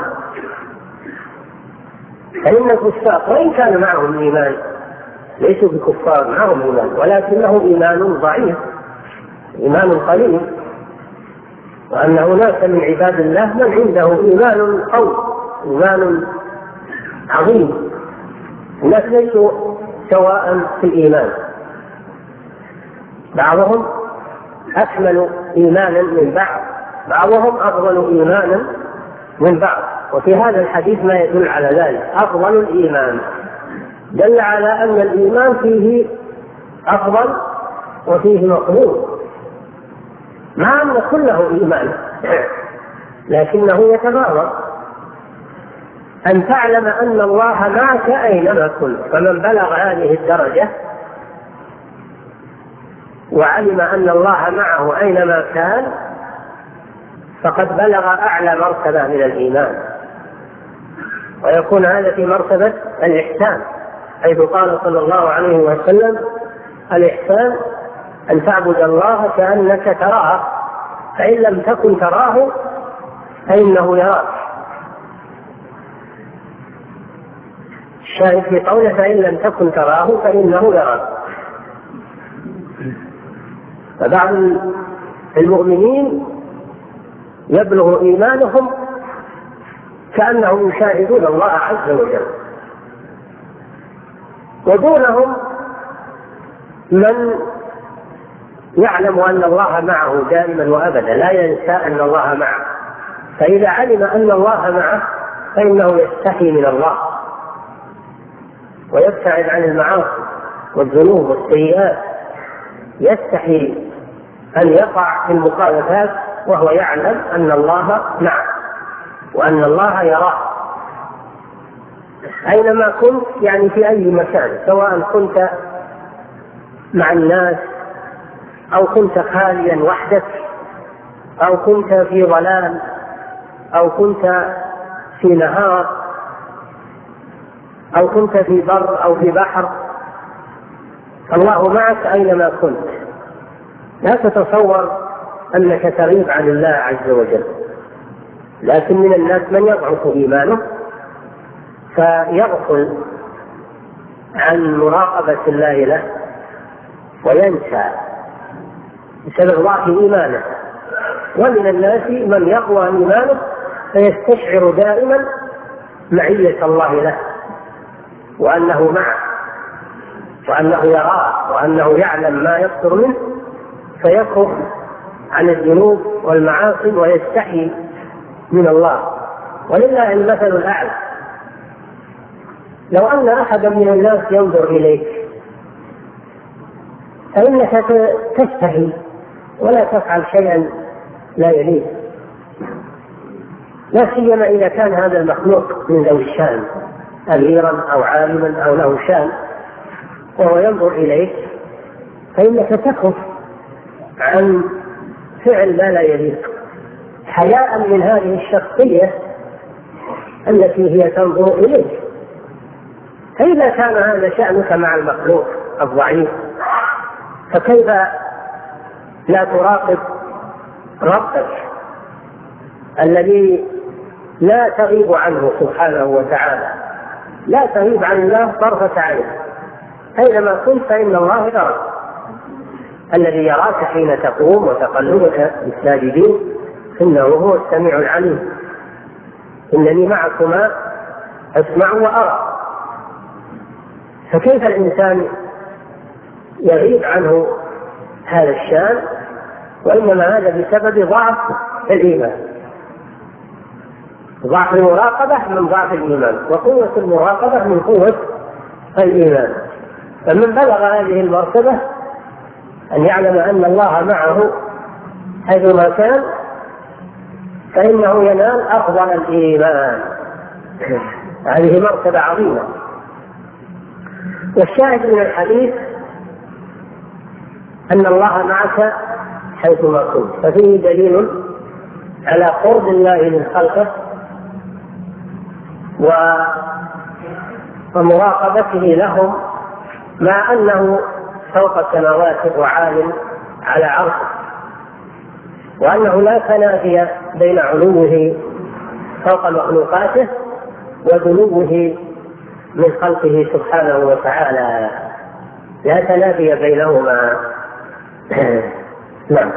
فإن الفساق وإن كان معهم إيمان ليسوا بكفار، معهم إيمان ولكنه إيمان ضعيف، إيمان قليل، وأن هناك من عباد الله من عنده إيمان قوي، إيمان عظيم. الناس ليسوا سواء في الإيمان، بعضهم أكمل إيمانا من بعض، بعضهم أفضل إيمانا من بعض. وفي هذا الحديث ما يدل على ذلك، أفضل الإيمان دل على أن الإيمان فيه أفضل وفيه مقبول، مع أن كله إيمان لكنه يتفاوت. أن تعلم أن الله معك أينما كنت. فمن بلغ هذه الدرجة وعلم أن الله معه أينما كان فقد بلغ أعلى مرتبة من الإيمان، ويكون هذا في مرتبة الإحسان، حيث قال صلى الله عليه وسلم: الإحسان أن تعبد الله كأنك تراه فإن لم تكن تراه فإنه يراك. الشاهد في قوله: فإن لم تكن تراه فإنه يراك. فبعض المؤمنين يبلغ إيمانهم كأنهم يشاهدون الله عز وجل، ودونهم من يعلم أن الله معه دائما وأبدا، لا ينسى أن الله معه، فإذا علم أن الله معه فإنه يستحي من الله ويبتعد عن المعاصي والذنوب والسيئات، يستحي أن يقع في المخالفات وهو يعلم أن الله معه وأن الله يراه أينما كنت، يعني في أي مكان، سواء كنت مع الناس أو كنت خاليا وحدك أو كنت في ظلام أو كنت في نهار أو كنت في بر أو في بحر، الله معك أينما كنت. لا تتصور أنك تغيب عن الله عز وجل، لكن من الناس من يضعف إيمانه فيغفل عن مراقبة الله له وينسى بسبب ضعف إيمانه، ومن الناس من يقوى إيمانه فيستشعر دائما معية الله له وأنه معه وأنه يراه وأنه يعلم ما يصدر منه، فيكف عن الذنوب والمعاصي ويستحي من الله. ولله المثل الأعلى. لو أن أحدا من الناس ينظر إليك فإنك تستحي ولا تفعل شيئا لا يليق، لا سيما إذا كان هذا المخلوق من ذوي الشأن، أميرا أو عالما أو له شأن، وهو ينظر إليك فإنك تكف عن فعل ما لا يليق حياء من هذه الشخصية التي هي تنظر إليك. فإذا كان هذا شأنك مع المخلوق الضعيف فكيف لا تراقب ربك الذي لا تغيب عنه سبحانه وتعالى، لا تغيب عن الله طرفة عين، أينما كنت فإن الله يراك، الذي يراك حين تقوم وتقلبك بالساجدين إنه هو السميع العليم، إنني معكما أسمع وأرى. فكيف الإنسان يغيب عنه هذا الشأن؟ وإنما هذا بسبب ضعف الإيمان، ضعف المراقبة من ضعف الإيمان، وقوة المراقبة من قوة الإيمان. فمن بلغ هذه المرتبة أن يعلم أن الله معه حيثما كان فإنه ينال أفضل الإيمان. هذه مرتبة عظيمة. والشاهد من الحديث أن الله معك حيثما كنت، ففيه دليل على قرب الله من خلقه ومراقبته لهم، مع أنه فوق السماوات وعال على عرشه، وأنه لا تنافي بين علوه فوق مخلوقاته ودنوه من خلقه سبحانه وتعالى، لا تنافي بينهما. نعم.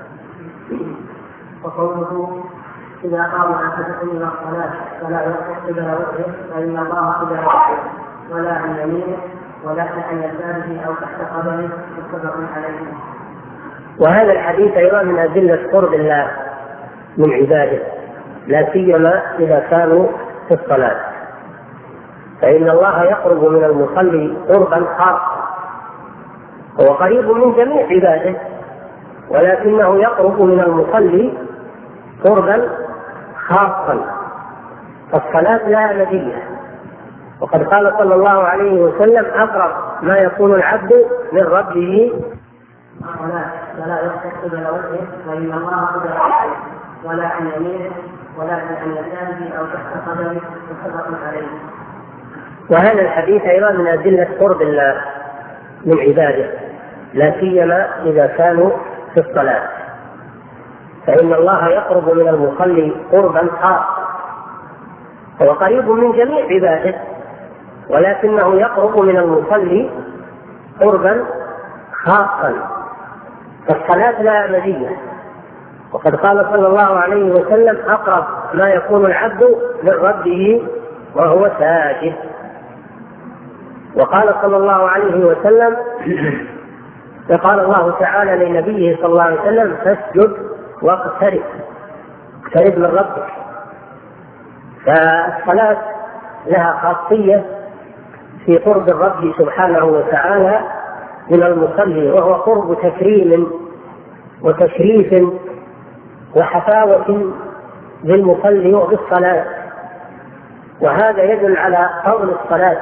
وقوله إذا قام أحدكم إلى الصلاة فلا يقصد قبل وجهه فإن الله قبل وجهه ولا عن يمينه ولا عن يساره أو تحت قدمه، متفق عليه. وهذا الحديث أيضا من أدلة قرب الله من عباده، لا سيما إذا كانوا في الصلاة، فإن الله يقرب من المصلي قربا خاصا، هو قريب من جميع عباده، ولكنه يقرب من المصلي قربا خاصا، الصلاة لا أبدية، وقد قال صلى الله عليه وسلم: أقرب ما يكون العبد من ربه ولا يخطئ قبل وجهه، فإن الله قبل وجهه ولا عن يمينه ولا عن يساره أو تحت قدمه، متفق عليه. وهذا الحديث أيضا من أدلة قرب الله من عباده، لا سيما إذا كانوا في الصلاة، فإن الله يقرب من المصلي قربا خاصا، هو قريب من جميع عباده، ولكنه يقرب من المصلي قربا خاصا. فالصلاة لا أبدية، وقد قال صلى الله عليه وسلم: أقرب ما يكون العبد من ربه وهو ساجد. وقال صلى الله عليه وسلم: فقال الله تعالى لنبيه صلى الله عليه وسلم: فاسجد واقترب، اقترب من ربك. فالصلاة لها خاصية في قرب الرب سبحانه وتعالى من المصلي، وهو قرب تكريم وتشريف وحفاوة للمصلي وبالصلاة، وهذا يدل على فضل الصلاة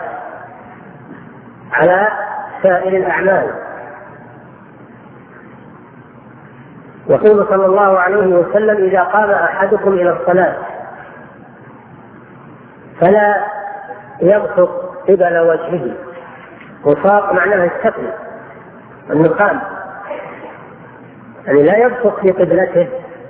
على سائر الأعمال. يقول صلى الله عليه وسلم: إذا قام أحدكم إلى الصلاة فلا يبصق قبل وجهه. وصاق معناها السكن، النقام، يعني لا يبصق في قبلته.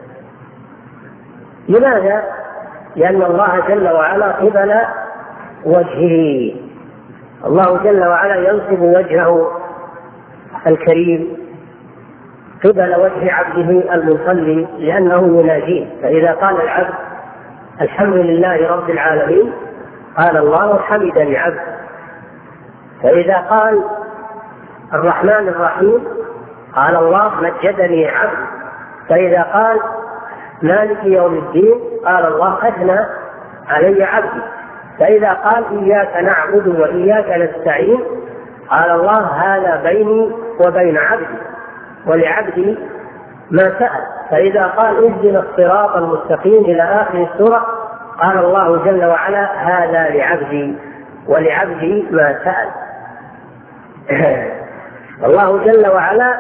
لماذا؟ لأن الله جل وعلا قبل وجهه، الله جل وعلا ينصب وجهه الكريم قبل وجه عبده المصلي، لأنه يناجيه. فإذا قال العبد: الحمد لله رب العالمين، قال الله: حمدني عبد. فإذا قال الرحمن الرحيم، قال الله: مجدني عبد. فإذا قال مالك يوم الدين، قال الله: أثنى علي عبدي. فإذا قال إياك نعبد وإياك نستعين، قال الله: هذا بيني وبين عبدي ولعبدي ما سأل. فإذا قال اهدنا الصراط المستقيم إلى آخر السورة، قال الله جل وعلا: هذا لعبدي ولعبدي ما سأل. الله جل وعلا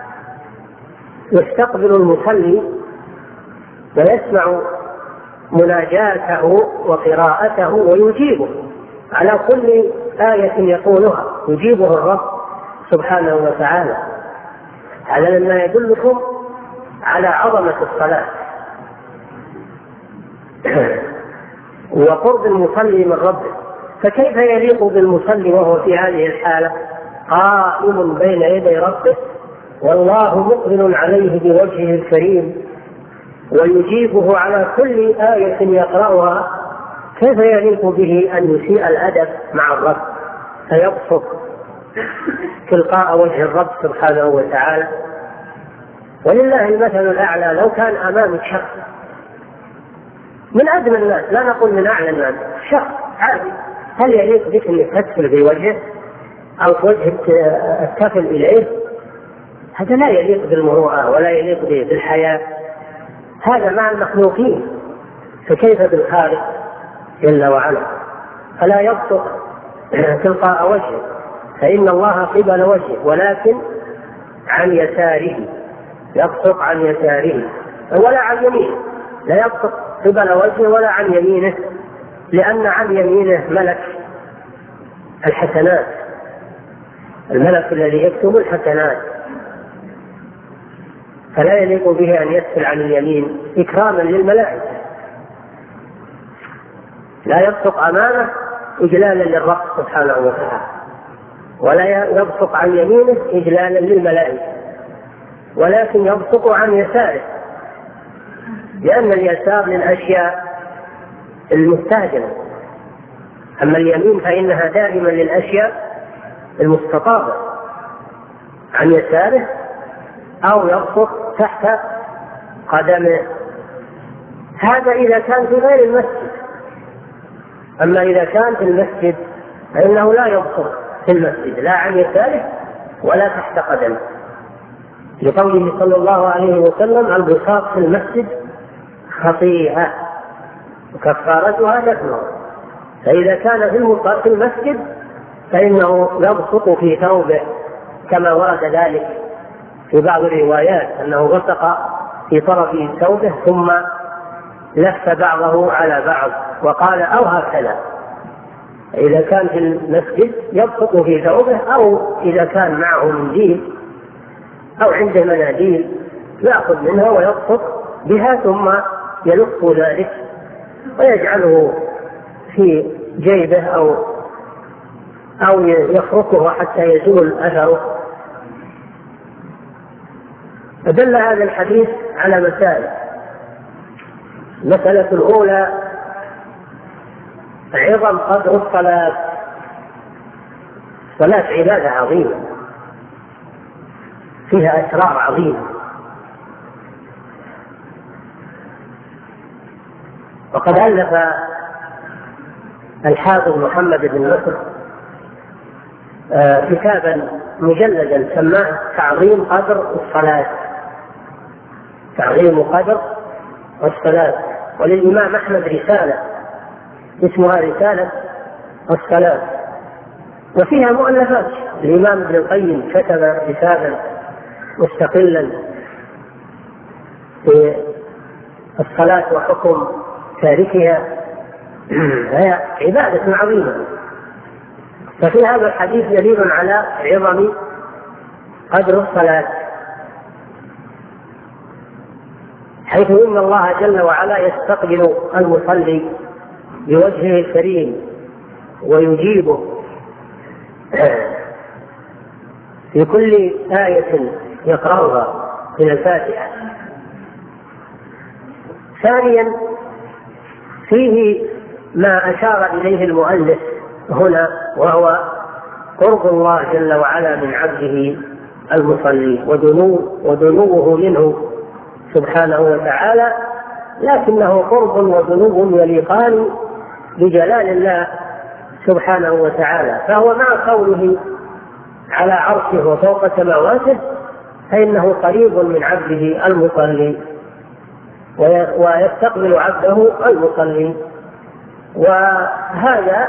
يستقبل المصلي ويسمع مناجاته وقراءته ويجيبه على كل آية يقولها، يجيبه الرب سبحانه وتعالى. هذا مما يدلكم على عظمة الصلاة وقرب المصلي من ربه. فكيف يليق بالمصلي وهو في هذه الحالة قائم بين يدي ربه والله مقبل عليه بوجهه الكريم ويجيبه على كل آية يقرأها؟ كيف يليق به أن يسيء الأدب مع الرب فيبصق تلقاء وجه الرب سبحانه وتعالى؟ ولله المثل الأعلى. لو كان أمامك شخص من أدنى الناس، لا نقول من أعلى الناس، شخص عادي، هل يليق بك أن تدخل في وجهه أو توجه الكفل إليه؟ هذا لا يليق بالمروءة ولا يليق بالحياة، هذا مع المخلوقين، فكيف بالخالق جل وعلا؟ فلا يبصق تلقاء وجهه، فإن الله قبل وجهه ولكن عن يساره، يبصق عن يساره ولا عن يمينه، لا يبصق قبل وجهه ولا عن يمينه، لأن عن يمينه ملك الحسنات، الملك الذي يكتب الحسنات، فلا يليق به أن يسفل عن اليمين إكراما للملائكة. لا يبصق أمامه إجلالا للرب سبحانه وتعالى، ولا يبصق عن يمينه إجلالا للملائكة، ولكن يبصق عن يساره، لأن اليسار للأشياء المستهجنة، أما اليمين فإنها دائما للأشياء المستطابة. عن يساره أو يبصق تحت قدمه، هذا إذا كان في غير المسجد. أما إذا كان في المسجد فإنه لا يبصق في المسجد لا عن يساره ولا تحت قدمه، لقوله صلى الله عليه وسلم: البصاق في المسجد خطيئة. كفارتها دفنه. فإذا كان في المسجد فإنه يبصق في ثوبه كما ورد ذلك في بعض الروايات أنه بصق في طرف ثوبه ثم لف بعضه على بعض وقال أو هكذا. إذا كان في المسجد يبصق في ثوبه، أو إذا كان معه منديل أو عنده مناديل يأخذ منها ويبصق بها ثم يلف ذلك ويجعله في جيبه أو يفركه حتى يزول أثره. فدل هذا الحديث على مسائل. المسألة الأولى عظم قدر الصلاة. الصلاة عبادة عظيمة فيها أسرار عظيمة، وقد ألف الحافظ محمد بن نصر كتابا مجلدا سماه تعظيم قدر الصلاة، تعظيم قدر الصلاة. وللإمام أحمد رسالة اسمها رسالة الصلاة، وفيها مؤلفات. الإمام ابن القيم كتب رسالة مستقلا في الصلاة وحكم تاركها، هي عبادة عظيمة. ففي هذا الحديث دليل على عظم قدر الصلاة، حيث إن الله جل وعلا يستقبل المصلي بوجهه الكريم ويجيبه في كل آية يقرأها من الفاتحة. ثانيا فيه ما أشار إليه المؤلف هنا، وهو قرب الله جل وعلا من عبده المصلي ودنوه منه سبحانه وتعالى، لكنه قرب ودنو يليقان بجلال الله سبحانه وتعالى. فهو مع قوله على عرشه وفوق سماواته فإنه قريب من عبده المصلي ويستقبل عبده المصلي. وهذا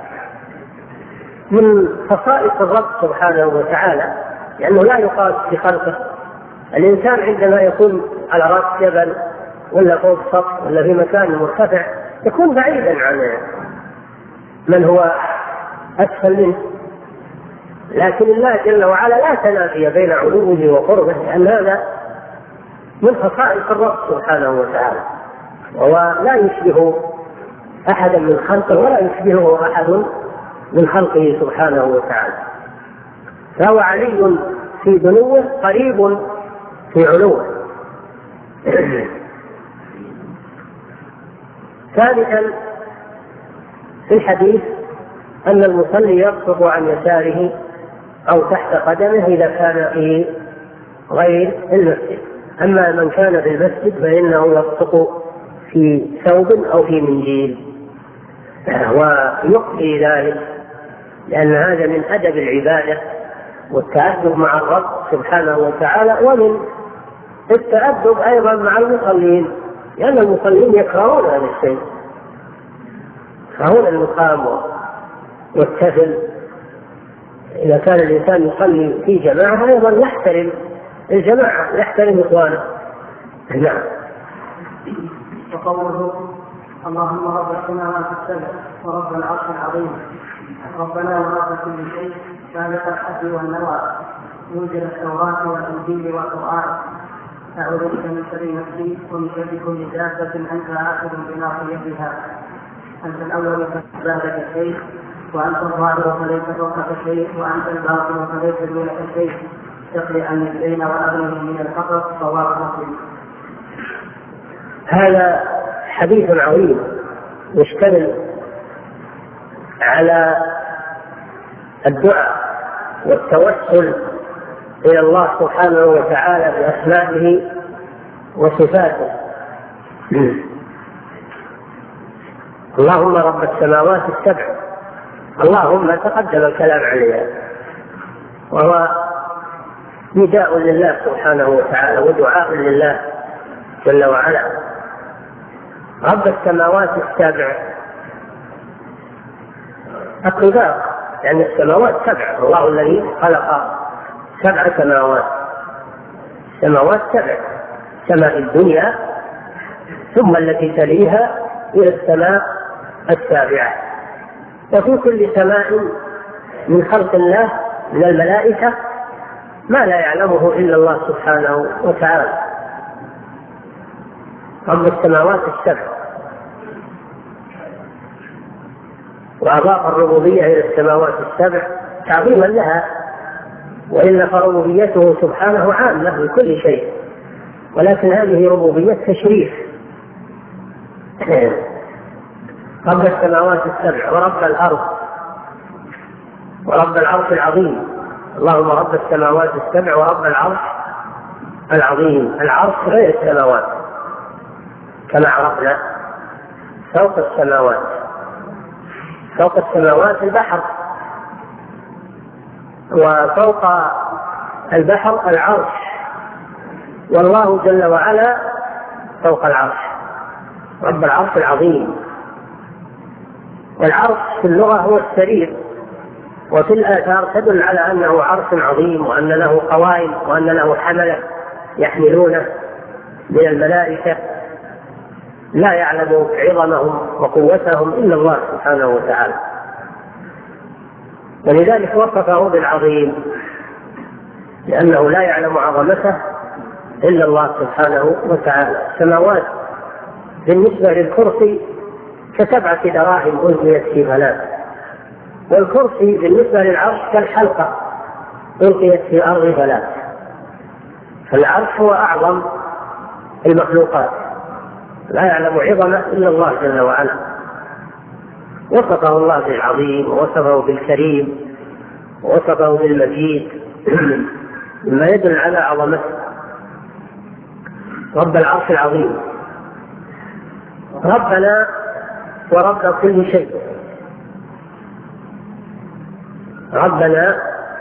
من خصائص الرب سبحانه وتعالى، لأنه لا يقاس بخلقه. الإنسان عندما يكون على رأس جبل ولا فوق سطح ولا في مكان مرتفع يكون بعيدا عن من هو أسفل منه، لكن الله جل وعلا لا تنافي بين علوه وقربه، لأن هذا من خصائص الرب سبحانه وتعالى، وهو لا يشبه أحدا من خلقه ولا يشبهه أحد من خلقه سبحانه وتعالى. فهو علي في دنوه قريب في علوه. ثالثا في الحديث أن المصلي يبصق عن يساره أو تحت قدمه إذا كان في غير المسجد، أما من كان في المسجد فإنه يبصق في ثوب أو في منجيل، ويقضي ذلك لأن هذا من أدب العبادة والتأدب مع الرب سبحانه وتعالى، ومن التأدب أيضا مع المصلين، لأن المصلين يكرهون هذا الشيء، يكرهون المقام والتفل. إذا كان الإنسان يصلي في جماعة أيضا يحترم الجماعة، يحترم إخوانه. نعم. وقوله اللهم رب السماوات السبع ورب العرش العظيم ربنا ورب كل شيء خالق الحب والنوى منزل التوراة والإنجيل والقرآن أعوذ بك من شر نفسي ومن شر كل دابة أنت آخذ بناصيتها أنت الأول فبعدك شيء وأنت الظاهر فليس فوقك شيء وأنت الباطن فليس دونك شيء تقضي عن الدين وأغنه من الفقر رواه مسلم. هذا حديث عظيم يشتمل على الدعاء والتوسل إلى الله سبحانه وتعالى بأسمائه وصفاته. اللهم رب السماوات السبع، اللهم تقدم الكلام عليها، وهو نداء لله سبحانه وتعالى ودعاء لله جل وعلا. رب السماوات السبع الطباق، لأن السماوات سبع، الله الذي خلق 7 سماوات، سماوات 7، سماء الدنيا ثم التي تليها إلى السماء السابعة. وفي كل سماء من خلق الله من الملائكة ما لا يعلمه إلا الله سبحانه وتعالى. رب السماوات السبع، وأضاف الربوبية إلى السماوات السبع تعظيما لها، وإلا فربوبيته سبحانه عامة لكل شيء، ولكن هذه ربوبية تشريف. رب السماوات السبع ورب الأرض ورب العرش العظيم. اللهم رب السماوات السبع ورب العرش العظيم. العرش غير السماوات كما عرفنا، فوق السماوات، فوق السماوات البحر، وفوق البحر العرش، والله جل وعلا فوق العرش رب العرش العظيم. والعرش في اللغة هو السرير، وفي الآثار تدل على أنه عرش عظيم، وأن له قوائم، وأن له حملة يحملونه من الملائكة لا يعلم عظمهم وقوتهم إلا الله سبحانه وتعالى، ولذلك وصفه بالعظيم، لأنه لا يعلم عظمته إلا الله سبحانه وتعالى. السماوات بالنسبة للكرسي ك7 دراهم ألقيت في فلاة، والكرسي بالنسبة للعرش كالحلقة ألقيت في أرض فلاة، فالعرش هو أعظم المخلوقات، لا يعلم عظمه إلا الله جل وعلا. وصفه الله بالعظيم، ووصفه بالكريم، ووصفه بالمجيد مما يدل على عظمته. رب العرش العظيم ربنا ورب كل شيء. ربنا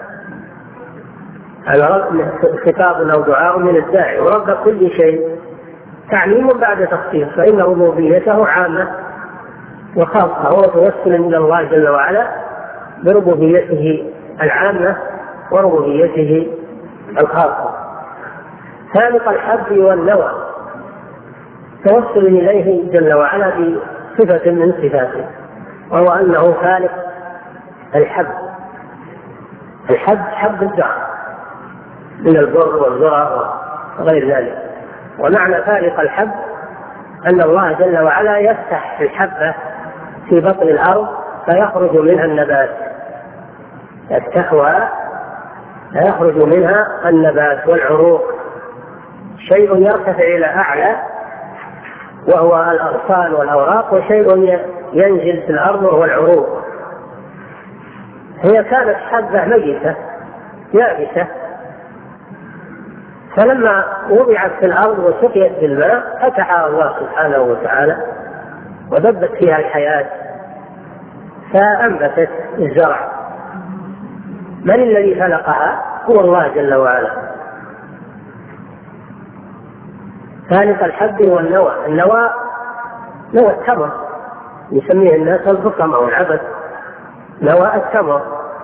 خطاب أو دعاء من الداعي، ورب كل شيء تعميم بعد تخصيص، فإن ربوبيته عامة وخاصة، وهو توسل إلى الله جل وعلا بربوبيته العامة وربوبيته الخاصة. خالق الحب والنوى توسل إليه جل وعلا بصفة من صفاته، وهو أنه خالق الحب. الحب حب الزرع من البر والذرة وغير ذلك. ومعنى خالق الحب أن الله جل وعلا يفتح الحبة في بطن الأرض فيخرج منها النبات، يفتحها فيخرج منها النبات والعروق، شيء يرتفع إلى أعلى وهو الأغصان والأوراق، وشيء ينزل في الأرض وهو العروق. هي كانت حبة ميتة يابسة، فلما وضعت في الأرض وسقيت بالماء فتحها الله سبحانه وتعالى ودبت فيها الحياة فأنبتت الزرع. من الذي خلقها؟ هو الله جل وعلا. خالق الحب والنوى. النوى نوى التمر، يسميه الناس البصم أو العبث. نوى التمر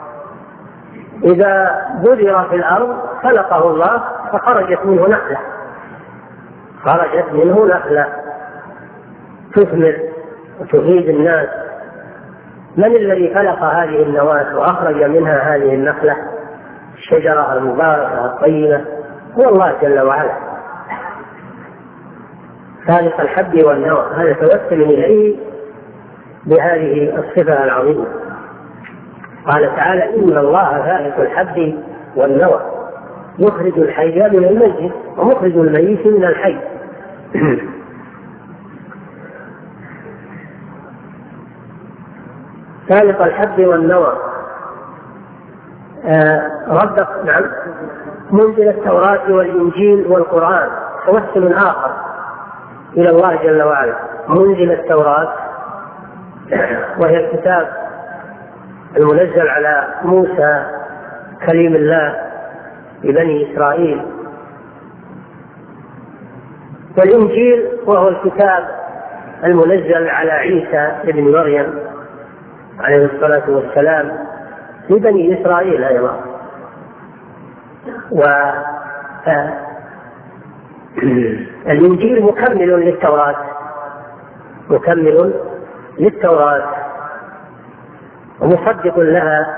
إذا بذر في الأرض خلقه الله فخرجت منه نخلة، خرجت منه نخلة تثمر وتفيد الناس. من الذي خلق هذه النواة وأخرج منها هذه النخلة الشجرة المباركة الطيبة؟ هو الله جل وعلا. خالق الحب والنوى، هذا توسل إليه بهذه الصفة العظيمة. قال تعالى: إن الله خالق الحب والنوى يخرج الحي من الميت ومخرج الميت من الحي. خالق الحب والنوى ربك نعم منزل التوراة والإنجيل والقرآن. توسل آخر إلى الله جل وعلا. منزل التوراة وهي الكتاب المنزل على موسى كليم الله لبني إسرائيل، والإنجيل وهو الكتاب المنزل على عيسى ابن مريم عليه الصلاة والسلام لبني إسرائيل أيضا. والإنجيل مكمل للتوراة ومصدق لها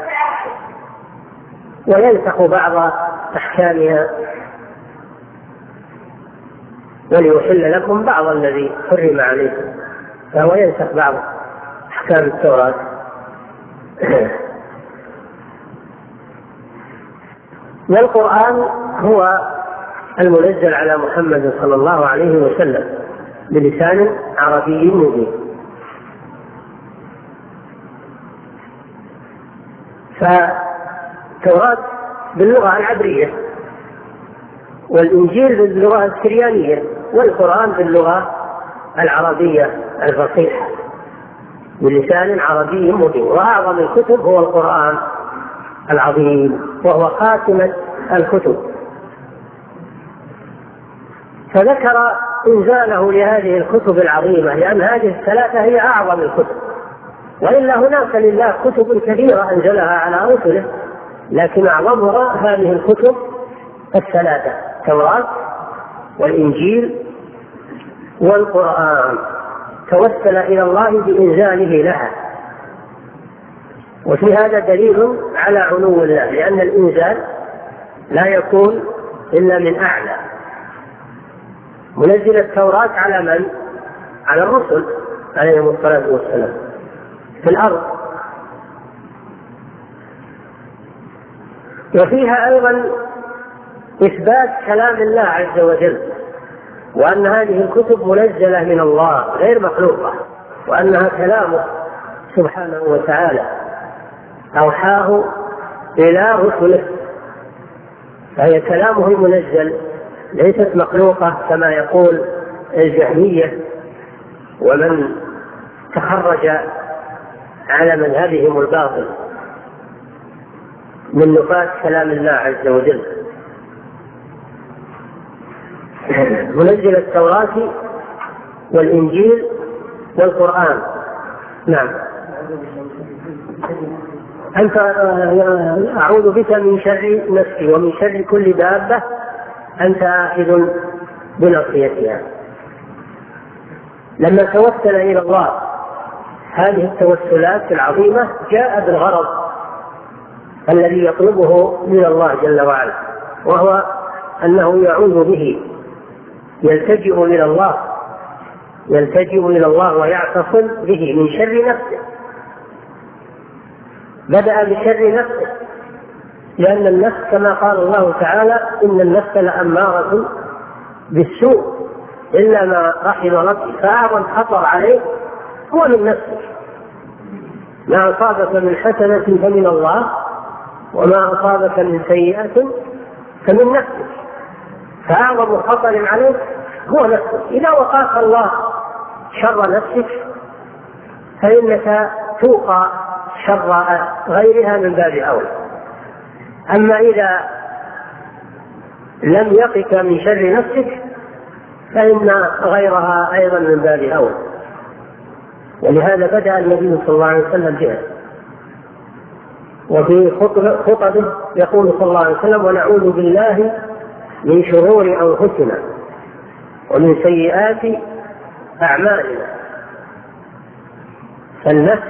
وينسخ بعض أحكامها وليحل لكم بعض الذي حرم عليكم، فهو ينسخ بعض أحكام التوراة. والقرآن هو المنزل على محمد صلى الله عليه وسلم بلسان عربي مبين. فالتوراة باللغة العبرية، والإنجيل باللغة السريانية، والقرآن باللغة العربية الفصيحة بلسان عربي مبين. وأعظم الكتب هو القرآن العظيم، وهو خاتمة الكتب. فذكر إنزاله لهذه الكتب العظيمة لأن هذه الثلاثة هي أعظم الكتب، وإلا هناك لله كتب كثيرة أنزلها على رسله، لكن أعظمها هذه الكتب الثلاثة: التوراة والإنجيل والقرآن. توسل إلى الله بإنزاله لها، وفي هذا دليل على علو الله، لأن الإنزال لا يكون إلا من أعلى. منزل التوراة على من؟ على الرسل عليهم الصلاة والسلام في الأرض. وفيها أيضا إثبات كلام الله عز وجل، وأن هذه الكتب منزلة من الله غير مخلوقة، وأنها كلامه سبحانه وتعالى أوحاه إلى رسله، فهي كلامه المنزل ليست مخلوقة كما يقول الجهمية ومن تخرج على مذهبهم الباطل من نفاة كلام الله عز وجل. منزل التوراة والإنجيل والقرآن. نعم. أنت أعوذ بك من شر نفسي ومن شر كل دابة أنت آخذ بناصيتها. لما توسل إلى الله هذه التوسلات العظيمة جاء بالغرض الذي يطلبه من الله جل وعلا، وهو أنه يعوذ به، يلتجئ إلى الله ويعتصم به من شر نفسه. بدأ بشر نفسه لأن النفس كما قال الله تعالى: إن النفس لأمارة بالسوء إلا ما رحم ربي. فأعظم خطر عليه هو من نفسه. ما أصابك من حسنة فمن الله، وما أصابك من سيئة فمن نفسك. فأعظم خطر عليك هو نفسك. إذا وقاك الله شر نفسك فإنك توقى شر غيرها من باب أولى. أما إذا لم يقك من شر نفسك فإن غيرها أيضا من باب أولى. ولهذا بدأ النبي صلى الله عليه وسلم بها، وفي خطبه يقول صلى الله عليه وسلم: ونعوذ بالله من شرور أنفسنا ومن سيئات أعمالنا. فالنفس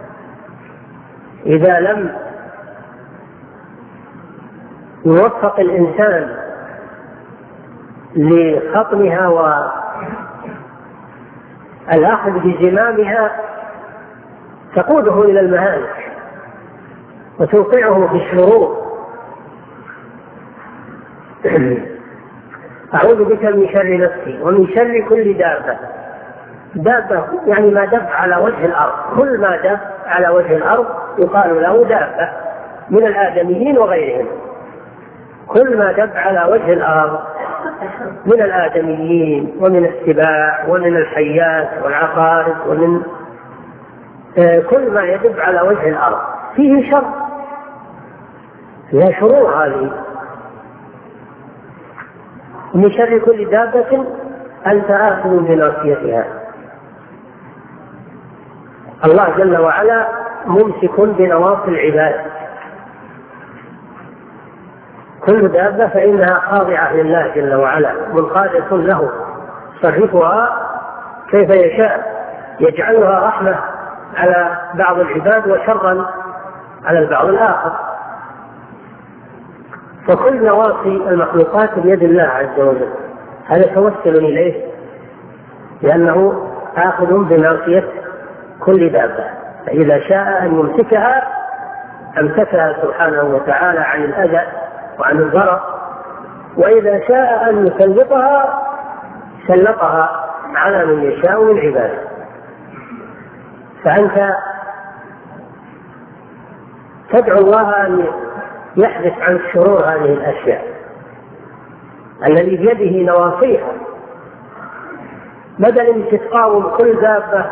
إذا لم يوفق الإنسان لخطمها والأخذ بزمامها تقوده إلى المهالك وتوقعه في الشرور. أعوذ بك من شر نفسي ومن شر كل دابة. دابة يعني ما دب على وجه الأرض، كل ما دب على وجه الأرض يقال له دابة من الآدميين وغيرهم. كل ما دب على وجه الأرض من الآدميين ومن السباع ومن الحيات والعقارب ومن كل ما يدب على وجه الأرض فيه شر، فيها شرور. هذه من شر كل دابة أنت آخذ بناصيتها. الله جل وعلا ممسك بنواصي العباد، كل دابة فإنها خاضعة لله جل وعلا منقادة له، صرفها كيف يشاء، يجعلها رحمة على بعض العباد وشرا على البعض الآخر. فكل نواصي المخلوقات بيد الله عز وجل، هذا توسل إليه لأنه آخذ بناصية كل دابة، فإذا شاء أن يمسكها أمسكها سبحانه وتعالى عن الأذى وعن الضرر، وإذا شاء أن يسلطها سلطها على من يشاء من عباده. فأنت تدعو الله أن يحدث عن شرور هذه الأشياء الذي بيده نواصيها، بدل أن تقاوم كل دابة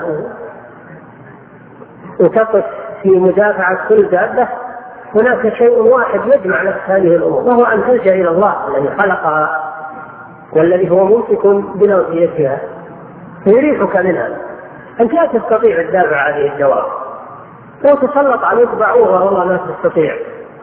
وتقف في مدافعة كل دابة، هناك شيء واحد يجمع لك هذه الأمور، وهو أن تلجأ إلى الله الذي خلقها والذي هو ممسك بناصيتها فيريحك منها. أنت لا تستطيع الدافع هذه الدواب، لو تسلط عليك بعوضة والله لا تستطيع،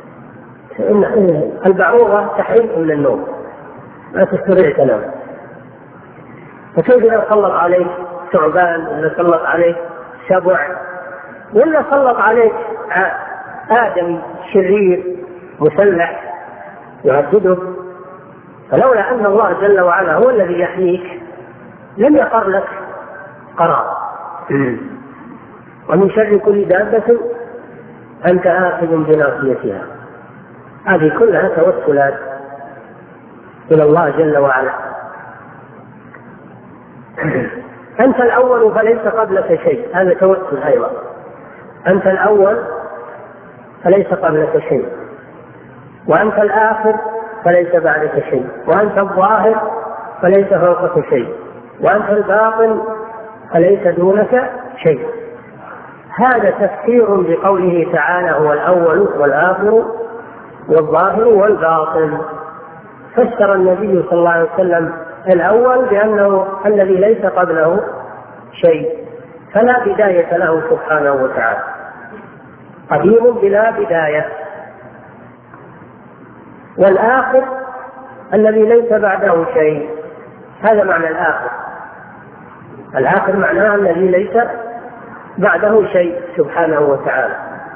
البعوضة تحرمك من النوم، لا تستطيع تنام. فكيف إذا سلط عليك ثعبان ولا سلط عليك سبع ولا سلط عليك آدم شرير مسلح يهدده؟ فلولا أن الله جل وعلا هو الذي يحميك لم يقر لك قرار. ومن شر كل دابة أنت آخذ بناصيتها. هذه كلها توسلات إلى الله جل وعلا. أنت الأول فليس قبلك شيء، هذا توسل أيضا. أنت الأول فليس قبلك شيء، وأنت الآخر فليس بعدك شيء، وأنت الظاهر فليس فوقك شيء، وأنت الباطن فليس دونك شيء. هذا تفسير بقوله تعالى هو الأول والآخر والظاهر والباطن. فسر النبي صلى الله عليه وسلم الأول بأنه الذي ليس قبله شيء، فلا بداية له سبحانه وتعالى، قديم بلا بداية. والآخر الذي ليس بعده شيء، هذا معنى الآخر. الآخر معناه الذي ليس بعده شيء سبحانه وتعالى،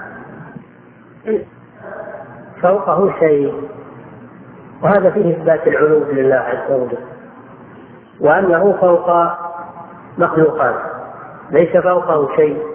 فوقه شيء، وهذا فيه إثبات العلو لله عز وجل، وأنه فوق مخلوقات ليس فوقه شيء.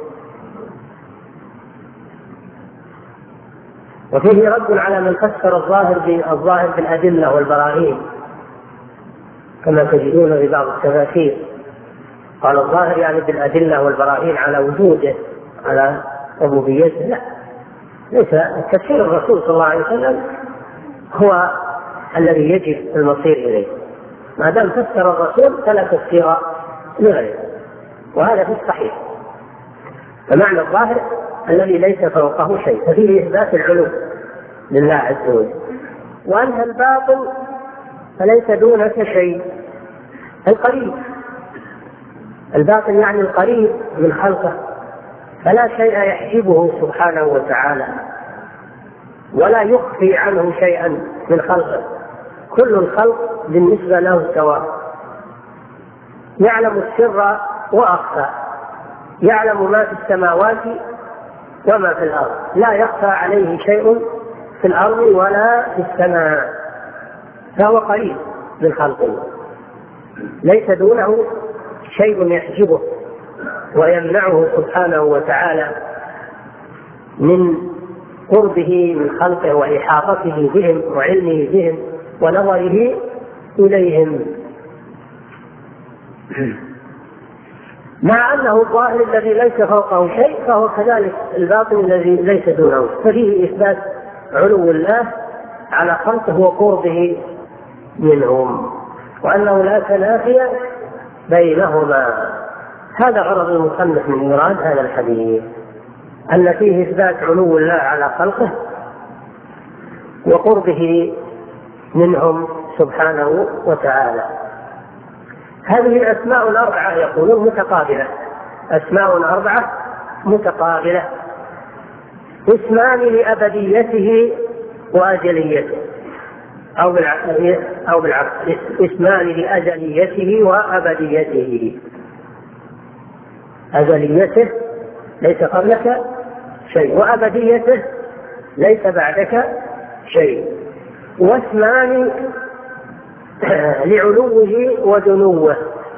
وفيه رد على من فسر الظاهر بالأدلة والبراهين، كما تجدون في بعض التفاسير قال الظاهر يعني بالأدلة والبراهين على وجوده على ربوبيته. لا، ليس تفسير الرسول صلى الله عليه وسلم هو الذي يجب المصير إليه، ما دام فسر الرسول فلا تفسير لغيره، وهذا في الصحيح. فمعنى الظاهر الذي ليس فوقه شيء، ففيه إثبات العلو لله عز وجل. وأنت الباطن فليس دونك شيء، القريب. الباطن يعني القريب من خلقه، فلا شيء يحجبه سبحانه وتعالى ولا يخفي عنه شيئا من خلقه، كل الخلق بالنسبة له سواء، يعلم السر وأخفى، يعلم ما في السماوات وما في الأرض، لا يخفى عليه شيء في الأرض ولا في السماء، فهو قريب من خلقه، ليس دونه شيء يحجبه ويمنعه سبحانه وتعالى من قربه من خلقه وإحاطته بهم وعلمه بهم ونظره إليهم. مع أنه الظاهر الذي ليس فوقه شيء، فهو كذلك الباطن الذي ليس دونه، ففيه إثبات علو الله على خلقه وقربه منهم، وأنه لا تنافي بينهما. هذا غرض المصنف من إيراد هذا الحديث، أن فيه إثبات علو الله على خلقه وقربه منهم سبحانه وتعالى. هذه الأسماء الأربعة يقولون متقابلة، أسماء أربعة متقابلة، اسمان لأبديته وأجليته، أو بالعكس اسمان لأزليته وأبديته. أزليته ليس قبلك شيء، وأبديته ليس بعدك شيء. واسمان لعلوه ودنوه،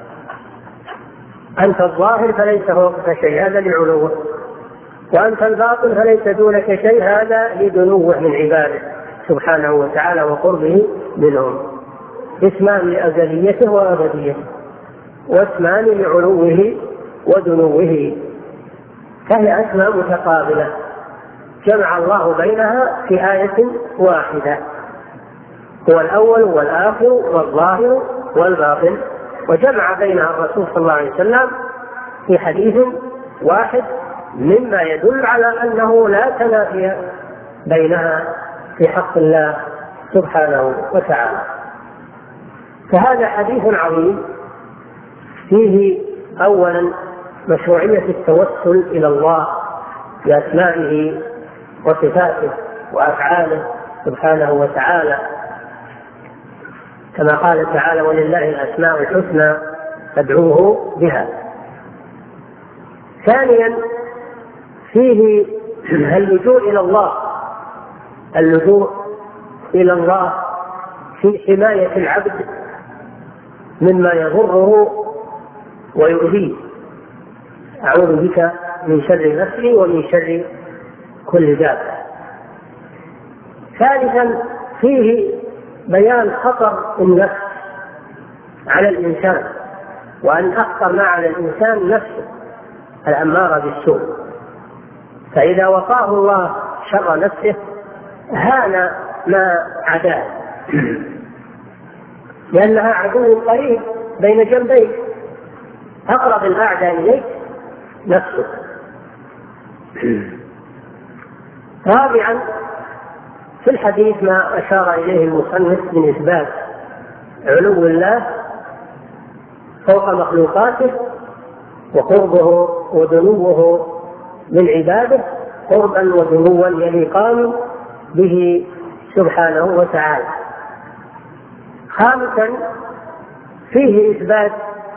أنت الظاهر فليس فوقك شيء، هذا لعلوه، وأنت الباطن فليس دونك شيء، هذا لدنوه من عباده سبحانه وتعالى وقربه منهم. اسمان لأزليته وأبديته، واسمان لعلوه ودنوه، فهي أسماء متقابلة جمع الله بينها في آية واحدة، هو الأول والآخر والظاهر والباطن، وجمع بينها الرسول صلى الله عليه وسلم في حديث واحد، مما يدل على أنه لا تنافي بينها في حق الله سبحانه وتعالى. فهذا حديث عظيم فيه أولا مشروعية التوسل إلى الله بأسمائه وصفاته وأفعاله سبحانه وتعالى، كما قال تعالى: ولله الأسماء الحسنى فادعوه بها. ثانيا فيه اللجوء إلى الله في حماية العبد مما يضره ويؤذيه، أعوذ بك من شر نفسي ومن شر كل دابة. ثالثا فيه بيان خطر النفس على الإنسان، وأن أخطر ما على الإنسان نفسه الأمارة بالسوء، فإذا وقاه الله شر نفسه هان ما عداه، لأنها عدو قريب بين جنبيك، أقرب الأعداء إليك نفسه. رابعا في الحديث ما أشار إليه المصنف من إثبات علو الله فوق مخلوقاته وقربه ودنوه من عباده قربا ودنوا يليقان به سبحانه وتعالى. خامسا فيه إثبات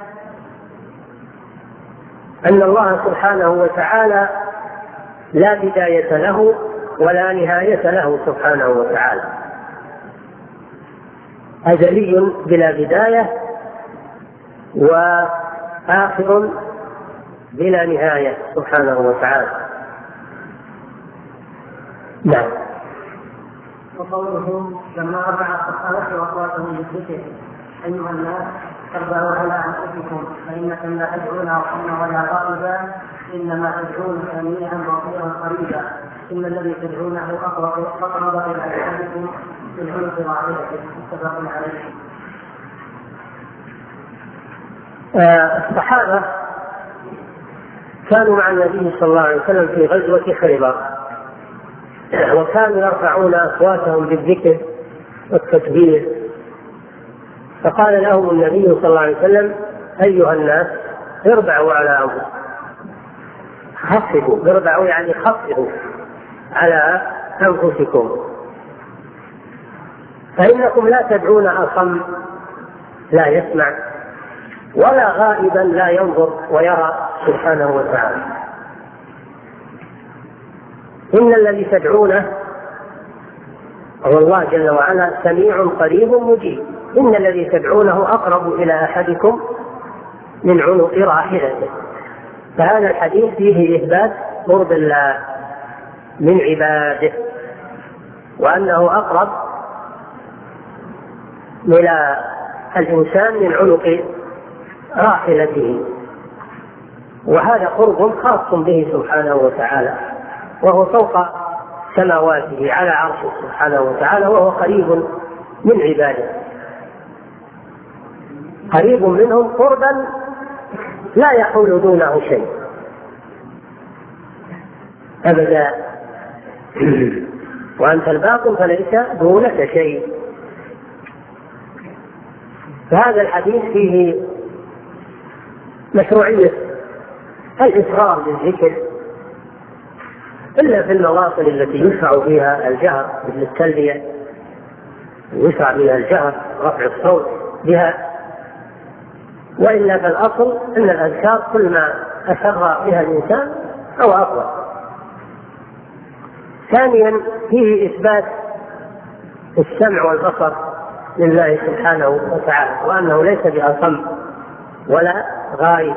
أن الله سبحانه وتعالى لا بداية له ولا نهاية له سبحانه وتعالى، أزلي بلا بداية وآخر بلا نهاية سبحانه وتعالى. نعم. وقولهم لما رفع الصحابة وأصواتهم بالذكر: أيها الناس اربعوا على أنفسكم فإنكم لا تدعون عصما ولا غائبا، إنما تدعون سميعا بصيرا قريبا، إن الذي تدعونه أقرب إلى أحدكم من عنق راحلته. متفق عليه. الصحابة كانوا مع النبي صلى الله عليه وسلم في غزوة خيبر، وكانوا يرفعون أصواتهم بالذكر والتكبير، فقال لهم النبي صلى الله عليه وسلم: أيها الناس اربعوا على أنفسكم، خفضوا، اربعوا يعني خفضوا على أنفسكم، فإنكم لا تدعون أصم لا يسمع ولا غائبا لا ينظر ويرى سبحانه وتعالى، إن الذي تدعونه هو الله جل وعلا سميع قريب مجيب، إن الذي تدعونه أقرب إلى أحدكم من عنق راحلته. فهذا الحديث فيه إثبات قرب الله من عباده، وأنه أقرب إلى الإنسان من عنق راحلته، وهذا قرب خاص به سبحانه وتعالى، وهو فوق سماواته على عرشه سبحانه وتعالى، وهو قريب من عباده، قريب منهم قربا لا يحول دونه شيء أبدا، وأنت الباطن فليس دونك شيء. فهذا الحديث فيه مشروعية الإصرار بالذكر إلا في المواطن التي يشرع فيها الجهر مثل التلبية يشرع فيها الجهر رفع الصوت بها، وإلا فالأصل أن الأذكار كل ما أسر بها الإنسان أو أفضل. ثانيا فيه إثبات السمع والبصر لله سبحانه وتعالى، وأنه ليس بأصم ولا غائب.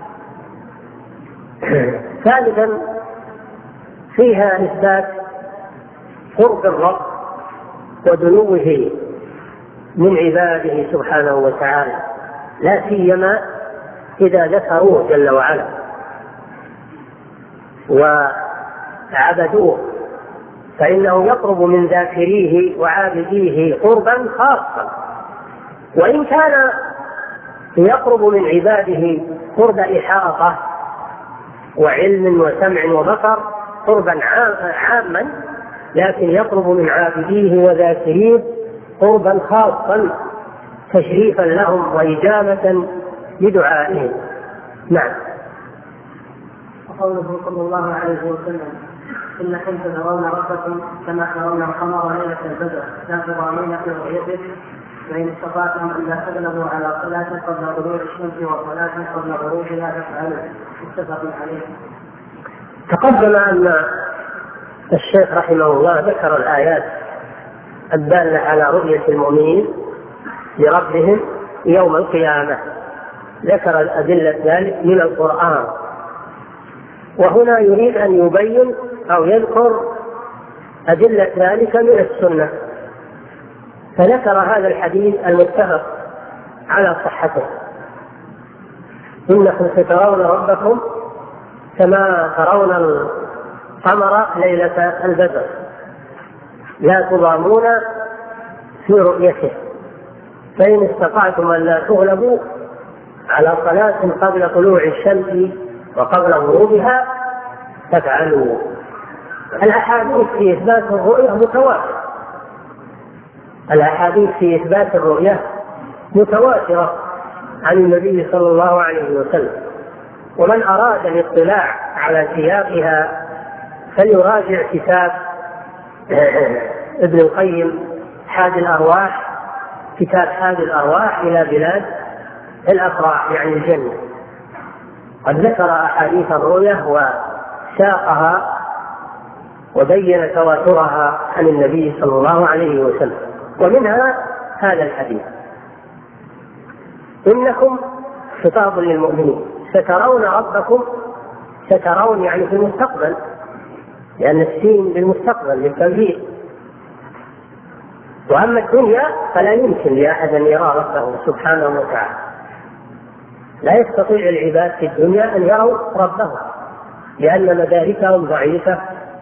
ثالثا فيها إثبات قرب الرب ودنوه من عباده سبحانه وتعالى، لا سيما إذا ذكروه جل وعلا وعبدوه، فإنه يقرب من ذاكريه وعابديه قربا خاصا، وإن كان يقرب من عباده قرب إحاطة وعلم وسمع وبصر قربا عاما، لكن يقرب من عابديه وذاكريه قربا خاصا تشريفا لهم وإجابة لدعائهم. نعم. وقوله صلى الله عليه وسلم إنكم ترون ربكم كما ترون القمر ليلة البدر لا تضامون في رؤيته، فإن استطعتم أن لا تغلبوا على صلاة قبل طلوع الشمس وصلاة قبل غروبها فافعلوا. متفق عليه. تقدم أن الشيخ رحمه الله ذكر الآيات الدالة على رؤية المؤمنين لربهم يوم القيامة، ذكر الأدلة ذلك من القرآن، وهنا يريد أن يبين أو يذكر أدلة ذلك من السنة، فذكر هذا الحديث المتفق على صحته: إنكم سترون ربكم كما ترون القمر ليلة البدر لا تضامون في رؤيته، فإن استطعتم أن لا تغلبوا على صلاة قبل طلوع الشمس وقبل غروبها فافعلوا. الأحاديث في إثبات الرؤية متواترة، الأحاديث في إثبات الرؤية متواترة عن النبي صلى الله عليه وسلم، ومن أراد الاطلاع على سياقها فليراجع كتاب ابن القيم حاد الأرواح، كتاب حاد الأرواح إلى بلاد الأفراح يعني الجنة، قد ذكر أحاديث الرؤية وساقها وبين تواترها عن النبي صلى الله عليه وسلم، ومنها هذا الحديث: إنكم خطاب للمؤمنين سترون ربكم، سترون يعني في المستقبل، لأن السين للمستقبل للتوحيد، وأما الدنيا فلا يمكن لأحد أن يرى ربه سبحانه وتعالى، لا يستطيع العباد في الدنيا أن يروا ربهم لأن مداركهم ضعيفة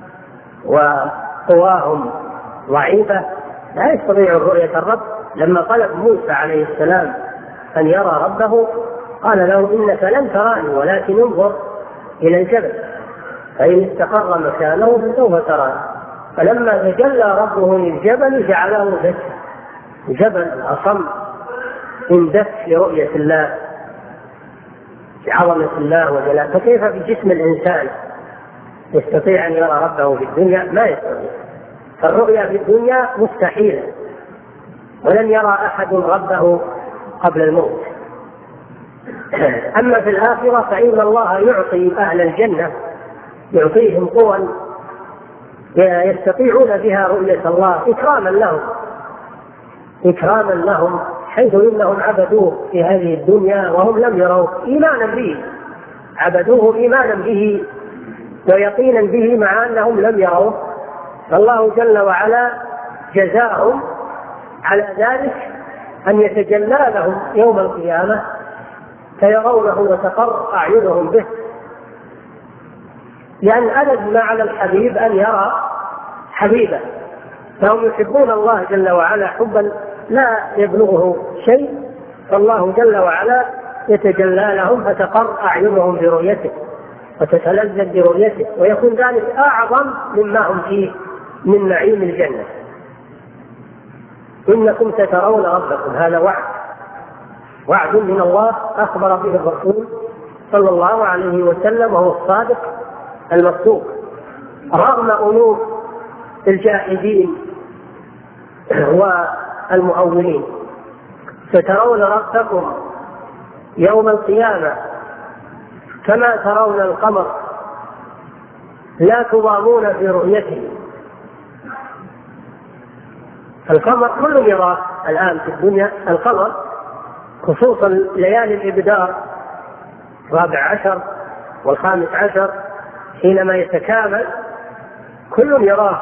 وقواهم ضعيفة، لا يستطيع رؤية الرب. لما طلب موسى عليه السلام أن يرى ربه قال له: إنك لن تراني ولكن انظر إلى الجبل فإن استقر مكانه فسوف تراني. فلما تجلى ربه للجبل جعله دكا، جبل أصم اندك لرؤية الله بعظمة الله وجلاله، فكيف بجسم الإنسان يستطيع أن يرى ربه في الدنيا؟ ما يستطيع. فالرؤيا في الدنيا مستحيلة، ولن يرى أحد ربه قبل الموت. أما في الآخرة فإن الله يعطي أهل الجنة، يعطيهم قوى يستطيعون بها رؤية الله إكراما لهم، حيث إنهم عبدوه في هذه الدنيا وهم لم يروه إيمانا به، عبدوه إيمانا به ويقينا به مع أنهم لم يروه، فالله جل وعلا جزاهم على ذلك أن يتجلى لهم يوم القيامة فيرونه وتقر أعينهم به، لأن ألد ما على الحبيب أن يرى حبيبه، فهم يحبون الله جل وعلا حبا لا يبلغه شيء، فالله جل وعلا يتجلى لهم فتقر أعينهم برؤيته وتتلذذ برؤيته، ويكون ذلك أعظم مما هم فيه من نعيم الجنة. إنكم سترون ربكم، هذا وعد من الله أخبر به الرسول صلى الله عليه وسلم، وهو الصادق المصدوق، رغم أنوف الجاحدين والمؤولين. سترون ربكم يوم القيامة كما ترون القمر لا تضامون في رؤيته. القمر كل يراه الآن في الدنيا، القمر خصوصا ليالي الإبدار 14 و15 حينما يتكامل كل يراه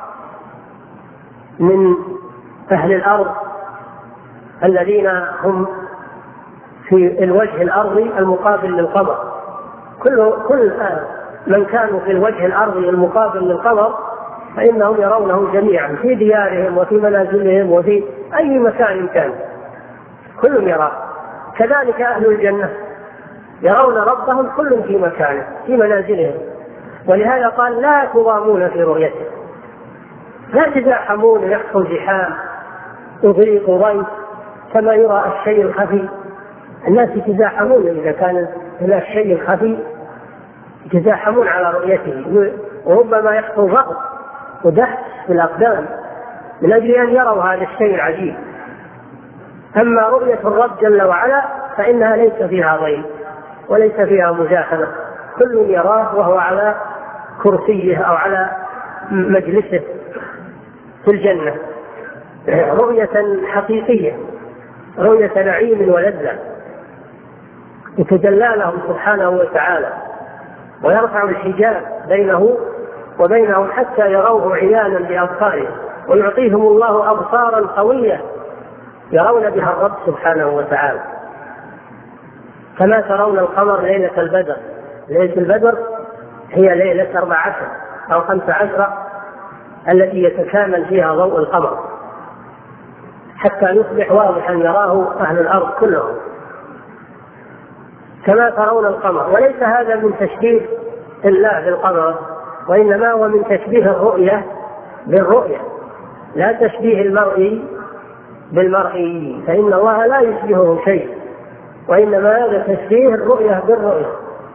من أهل الأرض الذين هم في الوجه الأرضي المقابل للقمر. كل من كانوا في الوجه الأرضي المقابل للقمر فإنهم يرونه جميعا في ديارهم وفي منازلهم وفي أي مكان كان، كل يراه. كذلك أهل الجنة يرون ربهم كل في مكانه في منازلهم، ولهذا قال لا تضامون في رؤيته، لا تزاحمون يحصل زحام يضيق ضيق كما يرى الشيء الخفي. الناس يتزاحمون إذا كان هناك الشيء خفي يتزاحمون على رؤيته، وربما يحصل ضغط ودهس في الأقدام من أجل أن يروا هذا الشيء العجيب. أما رؤية الرب جل وعلا فإنها ليس فيها ضيق وليس فيها مزاحمة، كل يراه وهو على كرسيه أو على مجلسه في الجنة، رؤية حقيقية، رؤية نعيم ولذة يتجلى له سبحانه وتعالى ويرفع الحجاب بينه وبينهم حتى يروه عيانا بأبصارهم، ويعطيهم الله أبصارا قوية يرون بها الرب سبحانه وتعالى. كما ترون القمر ليلة البدر، ليلة البدر هي ليلة 14 أو 15 التي يتكامل فيها ضوء القمر حتى يصبح واضحا يراه أهل الأرض كلهم. كما ترون القمر، وليس هذا من تشبيه الله بالقمر، وإنما هو من تشبيه الرؤية بالرؤية، لا تشبيه المرئي بالمرئي، فإن الله لا يشبهه شيء، وإنما هذا تشبيه الرؤية بالرؤية.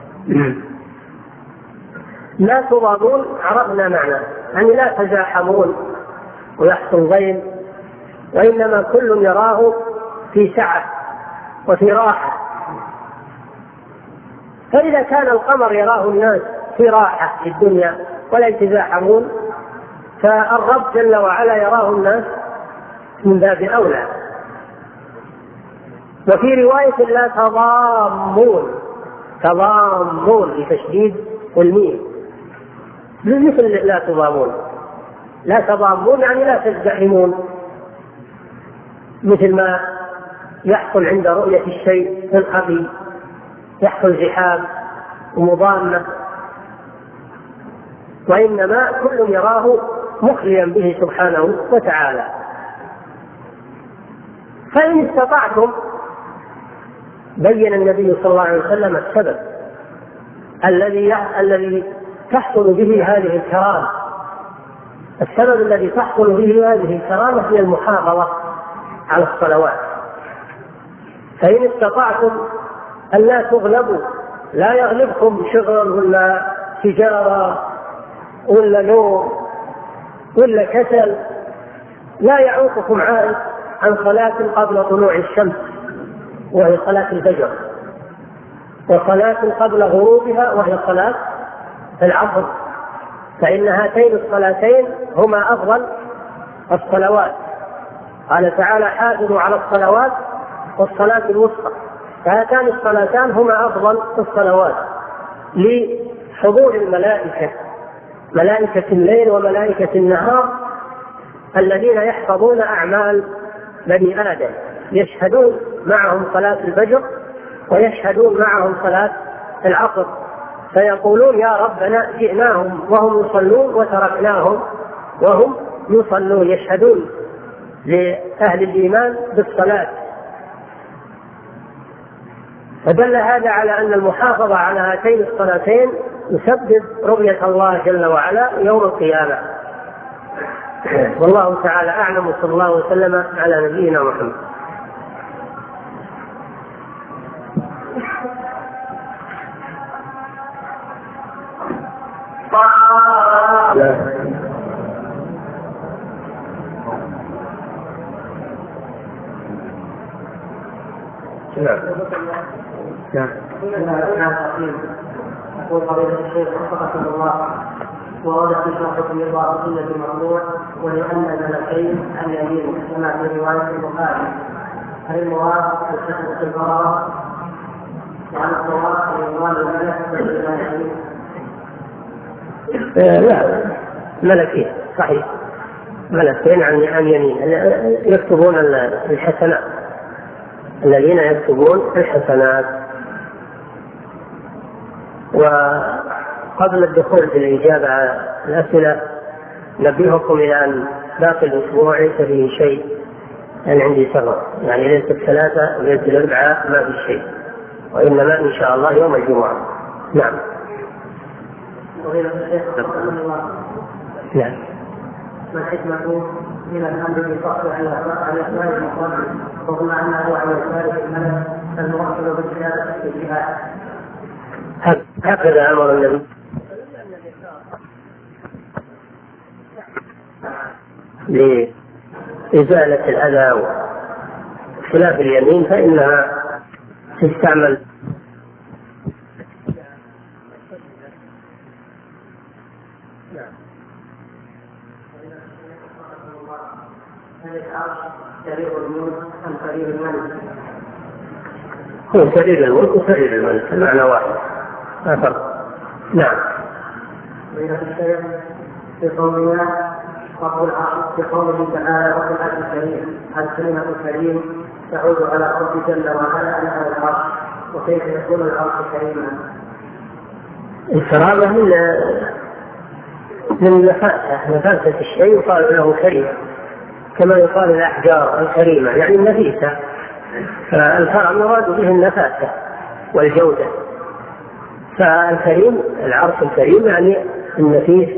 لا تضامون عرفنا معنى يعني لا تزاحمون ويحصل ضيق، وإنما كل يراه في سعة وفي راحة. فإذا كان القمر يراه الناس في راحة في الدنيا ولا يتزاحمون، فالرب جل وعلا يراه الناس من باب أولى. وفي رواية لا تضامون، تضامون بتشديد الميم، مثل لا تضامون، لا تضامون يعني لا تزدحمون، مثل ما يحصل عند رؤية الشيء الخفي، يحصل زحام ومضامة، وإنما كل يراه مخليا به سبحانه وتعالى. فإن استطعتم، بين النبي صلى الله عليه وسلم السبب الذي تحصل به هذه الكرامة. السبب الذي تحصل به هذه الكرامة هي المحافظة على الصلوات. فإن استطعتم أن لا تغلبوا، لا يغلبكم شغل ولا تجارة ولا نوم ولا كسل، لا يعوقكم عائد عن صلاة قبل طلوع الشمس وهي صلاة الفجر، وصلاة قبل غروبها وهي صلاة العصر، فإن هاتين الصلاتين هما أفضل الصلوات. قال تعالى حافظوا على الصلوات والصلاة الوسطى، فهاتان الصلاتان هما أفضل الصلوات لحضور الملائكة، ملائكة الليل وملائكة النهار الذين يحفظون أعمال بني آدم، يشهدون معهم صلاة الفجر ويشهدون معهم صلاة العصر، فيقولون يا ربنا جئناهم وهم يصلون وتركناهم وهم يصلون، يشهدون لأهل الإيمان بالصلاة. فدل هذا على أن المحافظة على هاتين الصلاتين يسبب رؤية الله جل وعلا يوم القيامة. والله تعالى أعلم، وصلى الله وسلم على نبينا محمد. الله نعم. نعم. يقول فضيلة الشيخ وفقكم الله، ورد في شرح الله سنة المرفوع ولأن الملكين عن يمين كما في رواية البخاري، هل المراد الحكمة البراءة وعن الصواب رضوان الملك بالإيمان؟ لا، ملكين صحيح، ملكين عن يمين يكتبون الحسنات، الذين يكتبون الحسنات. وقبل الدخول في الإجابة على الأسئلة نبهكم إلى أن باقي الأسبوع ليس فيه شيء، أنا عندي سفر، يعني ليلة الثلاثة وليلة الأربعاء ما في شيء، وإنما إن شاء الله يوم الجمعة. نعم. نعم. ما الحكمة من الأمر بالفصل على أسماء المفرد رغم أنه على يسار الملك الموصل بالزيادة في الجهاد؟ هكذا أمر النبي لإزالة الأذى وخلاف اليمين فإنها تستعمل. هو سرير الملك وسرير الملك المعنى واحد لا فرق. نعم. في قولنا رب العرش في قوله تعالى رب العرش الكريم، الكلمة الكريم تعود على رب جل وعلا أنه العرش، وكيف يكون العرش كريما؟ الكرامة من نفاسة الشيء يقال له كريم، كما يقال الأحجار الكريمة يعني النفيسة، فالكرم يراد به النفاسة والجودة، فالكريم العرش الكريم يعني النفيس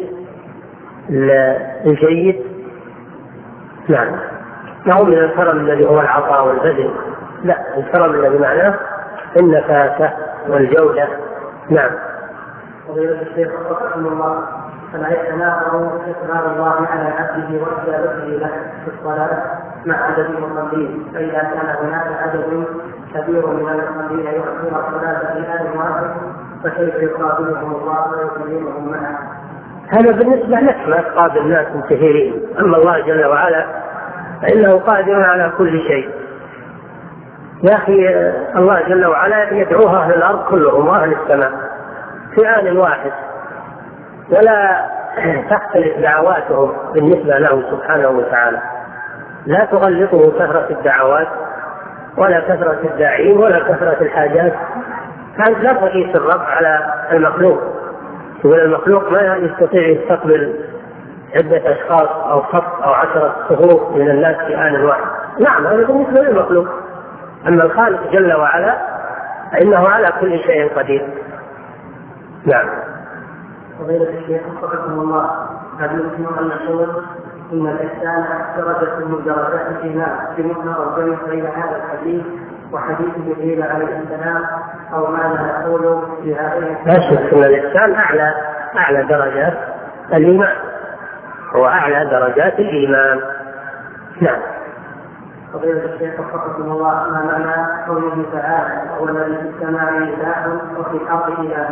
الجيد. نعم. نعم. من الكرم الذي هو العطاء والبذل، لا، الكرم الذي معناه النفاسة والجودة. نعم. فضيلة الشيخ رحمه الله، فلا يتناقض إقرار الله على عبده وإجابته له في الصلاة مع عدد المصلين، فإذا كان هناك عدد كبير من المصلين يؤخرون الصلاة في آن واحد فكيف يقابلهم الله ويكلمهم معه؟ هذا بالنسبة لك ما تقابل الناس كثيرين، أما الله جل وعلا فإنه قادر على كل شيء. يا أخي الله جل وعلا يدعوها أهل الأرض كلهم وأهل السماء في آن واحد، ولا تختلف دعواتهم بالنسبة له سبحانه وتعالى، لا تغلطه كثرة الدعوات ولا كثرة الداعين ولا كثرة الحاجات. فأنت لا تقيس الرب على المخلوق، يقول المخلوق ما يستطيع يستقبل عدة أشخاص أو خط أو 10 صفوف من الناس في آن واحد. نعم، هذا بالنسبة للمخلوق، أما الخالق جل وعلا فإنه على كل شيء قدير. نعم. فضيلة الشيخ وفقكم الله، هل يمكن أن نقول إن الإحسان درجة من درجات الإيمان بمعنى الجمع بين هذا الحديث وحديث جبريل عليه السلام، أو ماذا نقول في هذه؟ لا شك أن الإحسان أعلى درجات الإيمان، هو أعلى درجات الإيمان. نعم. فضيلة الشيخ وفقكم الله، ما معنى قوله تعالى هو الذي في السماء إله وفي الأرض إله؟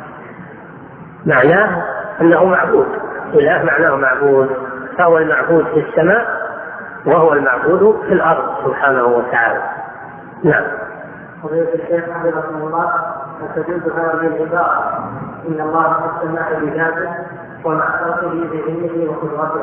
معناه أنه معبود، إله معناه معبود، فهو المعبود في السماء وهو المعبود في الأرض سبحانه وتعالى. نعم. فضيلة الشيخ حفظكم الله، وتجوز هذه العبارة إن الله في السماء بذاته ومع خلقه بعلمه وقدرته؟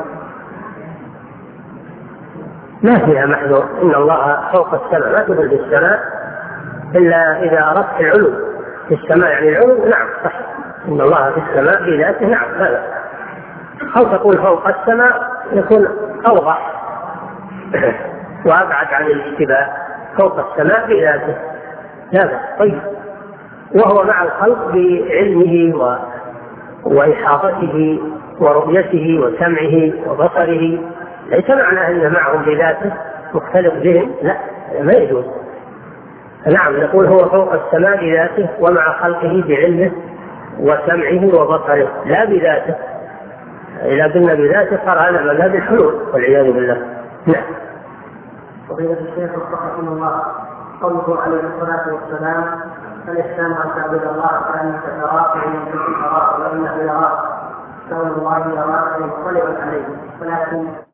ما فيها محذور، إن الله فوق السماء، ما تقول في السماء إلا إذا أردت العلو في السماء، يعني العلو. نعم صح، إن الله في السماء بذاته، نعم هذا. أو تقول فوق السماء يكون أوضح وأبعد عن الاشتباه، فوق السماء بذاته هذا طيب، وهو مع الخلق بعلمه وإحاطته ورؤيته وسمعه وبصره، ليس معنى أن معهم بذاته مختلف بهم، لا ما يجوز. نعم نقول هو فوق السماء بذاته ومع خلقه بعلمه وسمعه وبصره، لا بذاته. إذا قلنا بذاته صار هذا مذهب الحلول والعياذ بالله. نعم. فضيلة الشيخ وفقكم الله، قوله عليه الصلاة والسلام: الإحسان أن تعبد الله كأنك تراه فإن لم تكن تراه فإنه يراك، كون الله يراك مطلع عليه. ولكن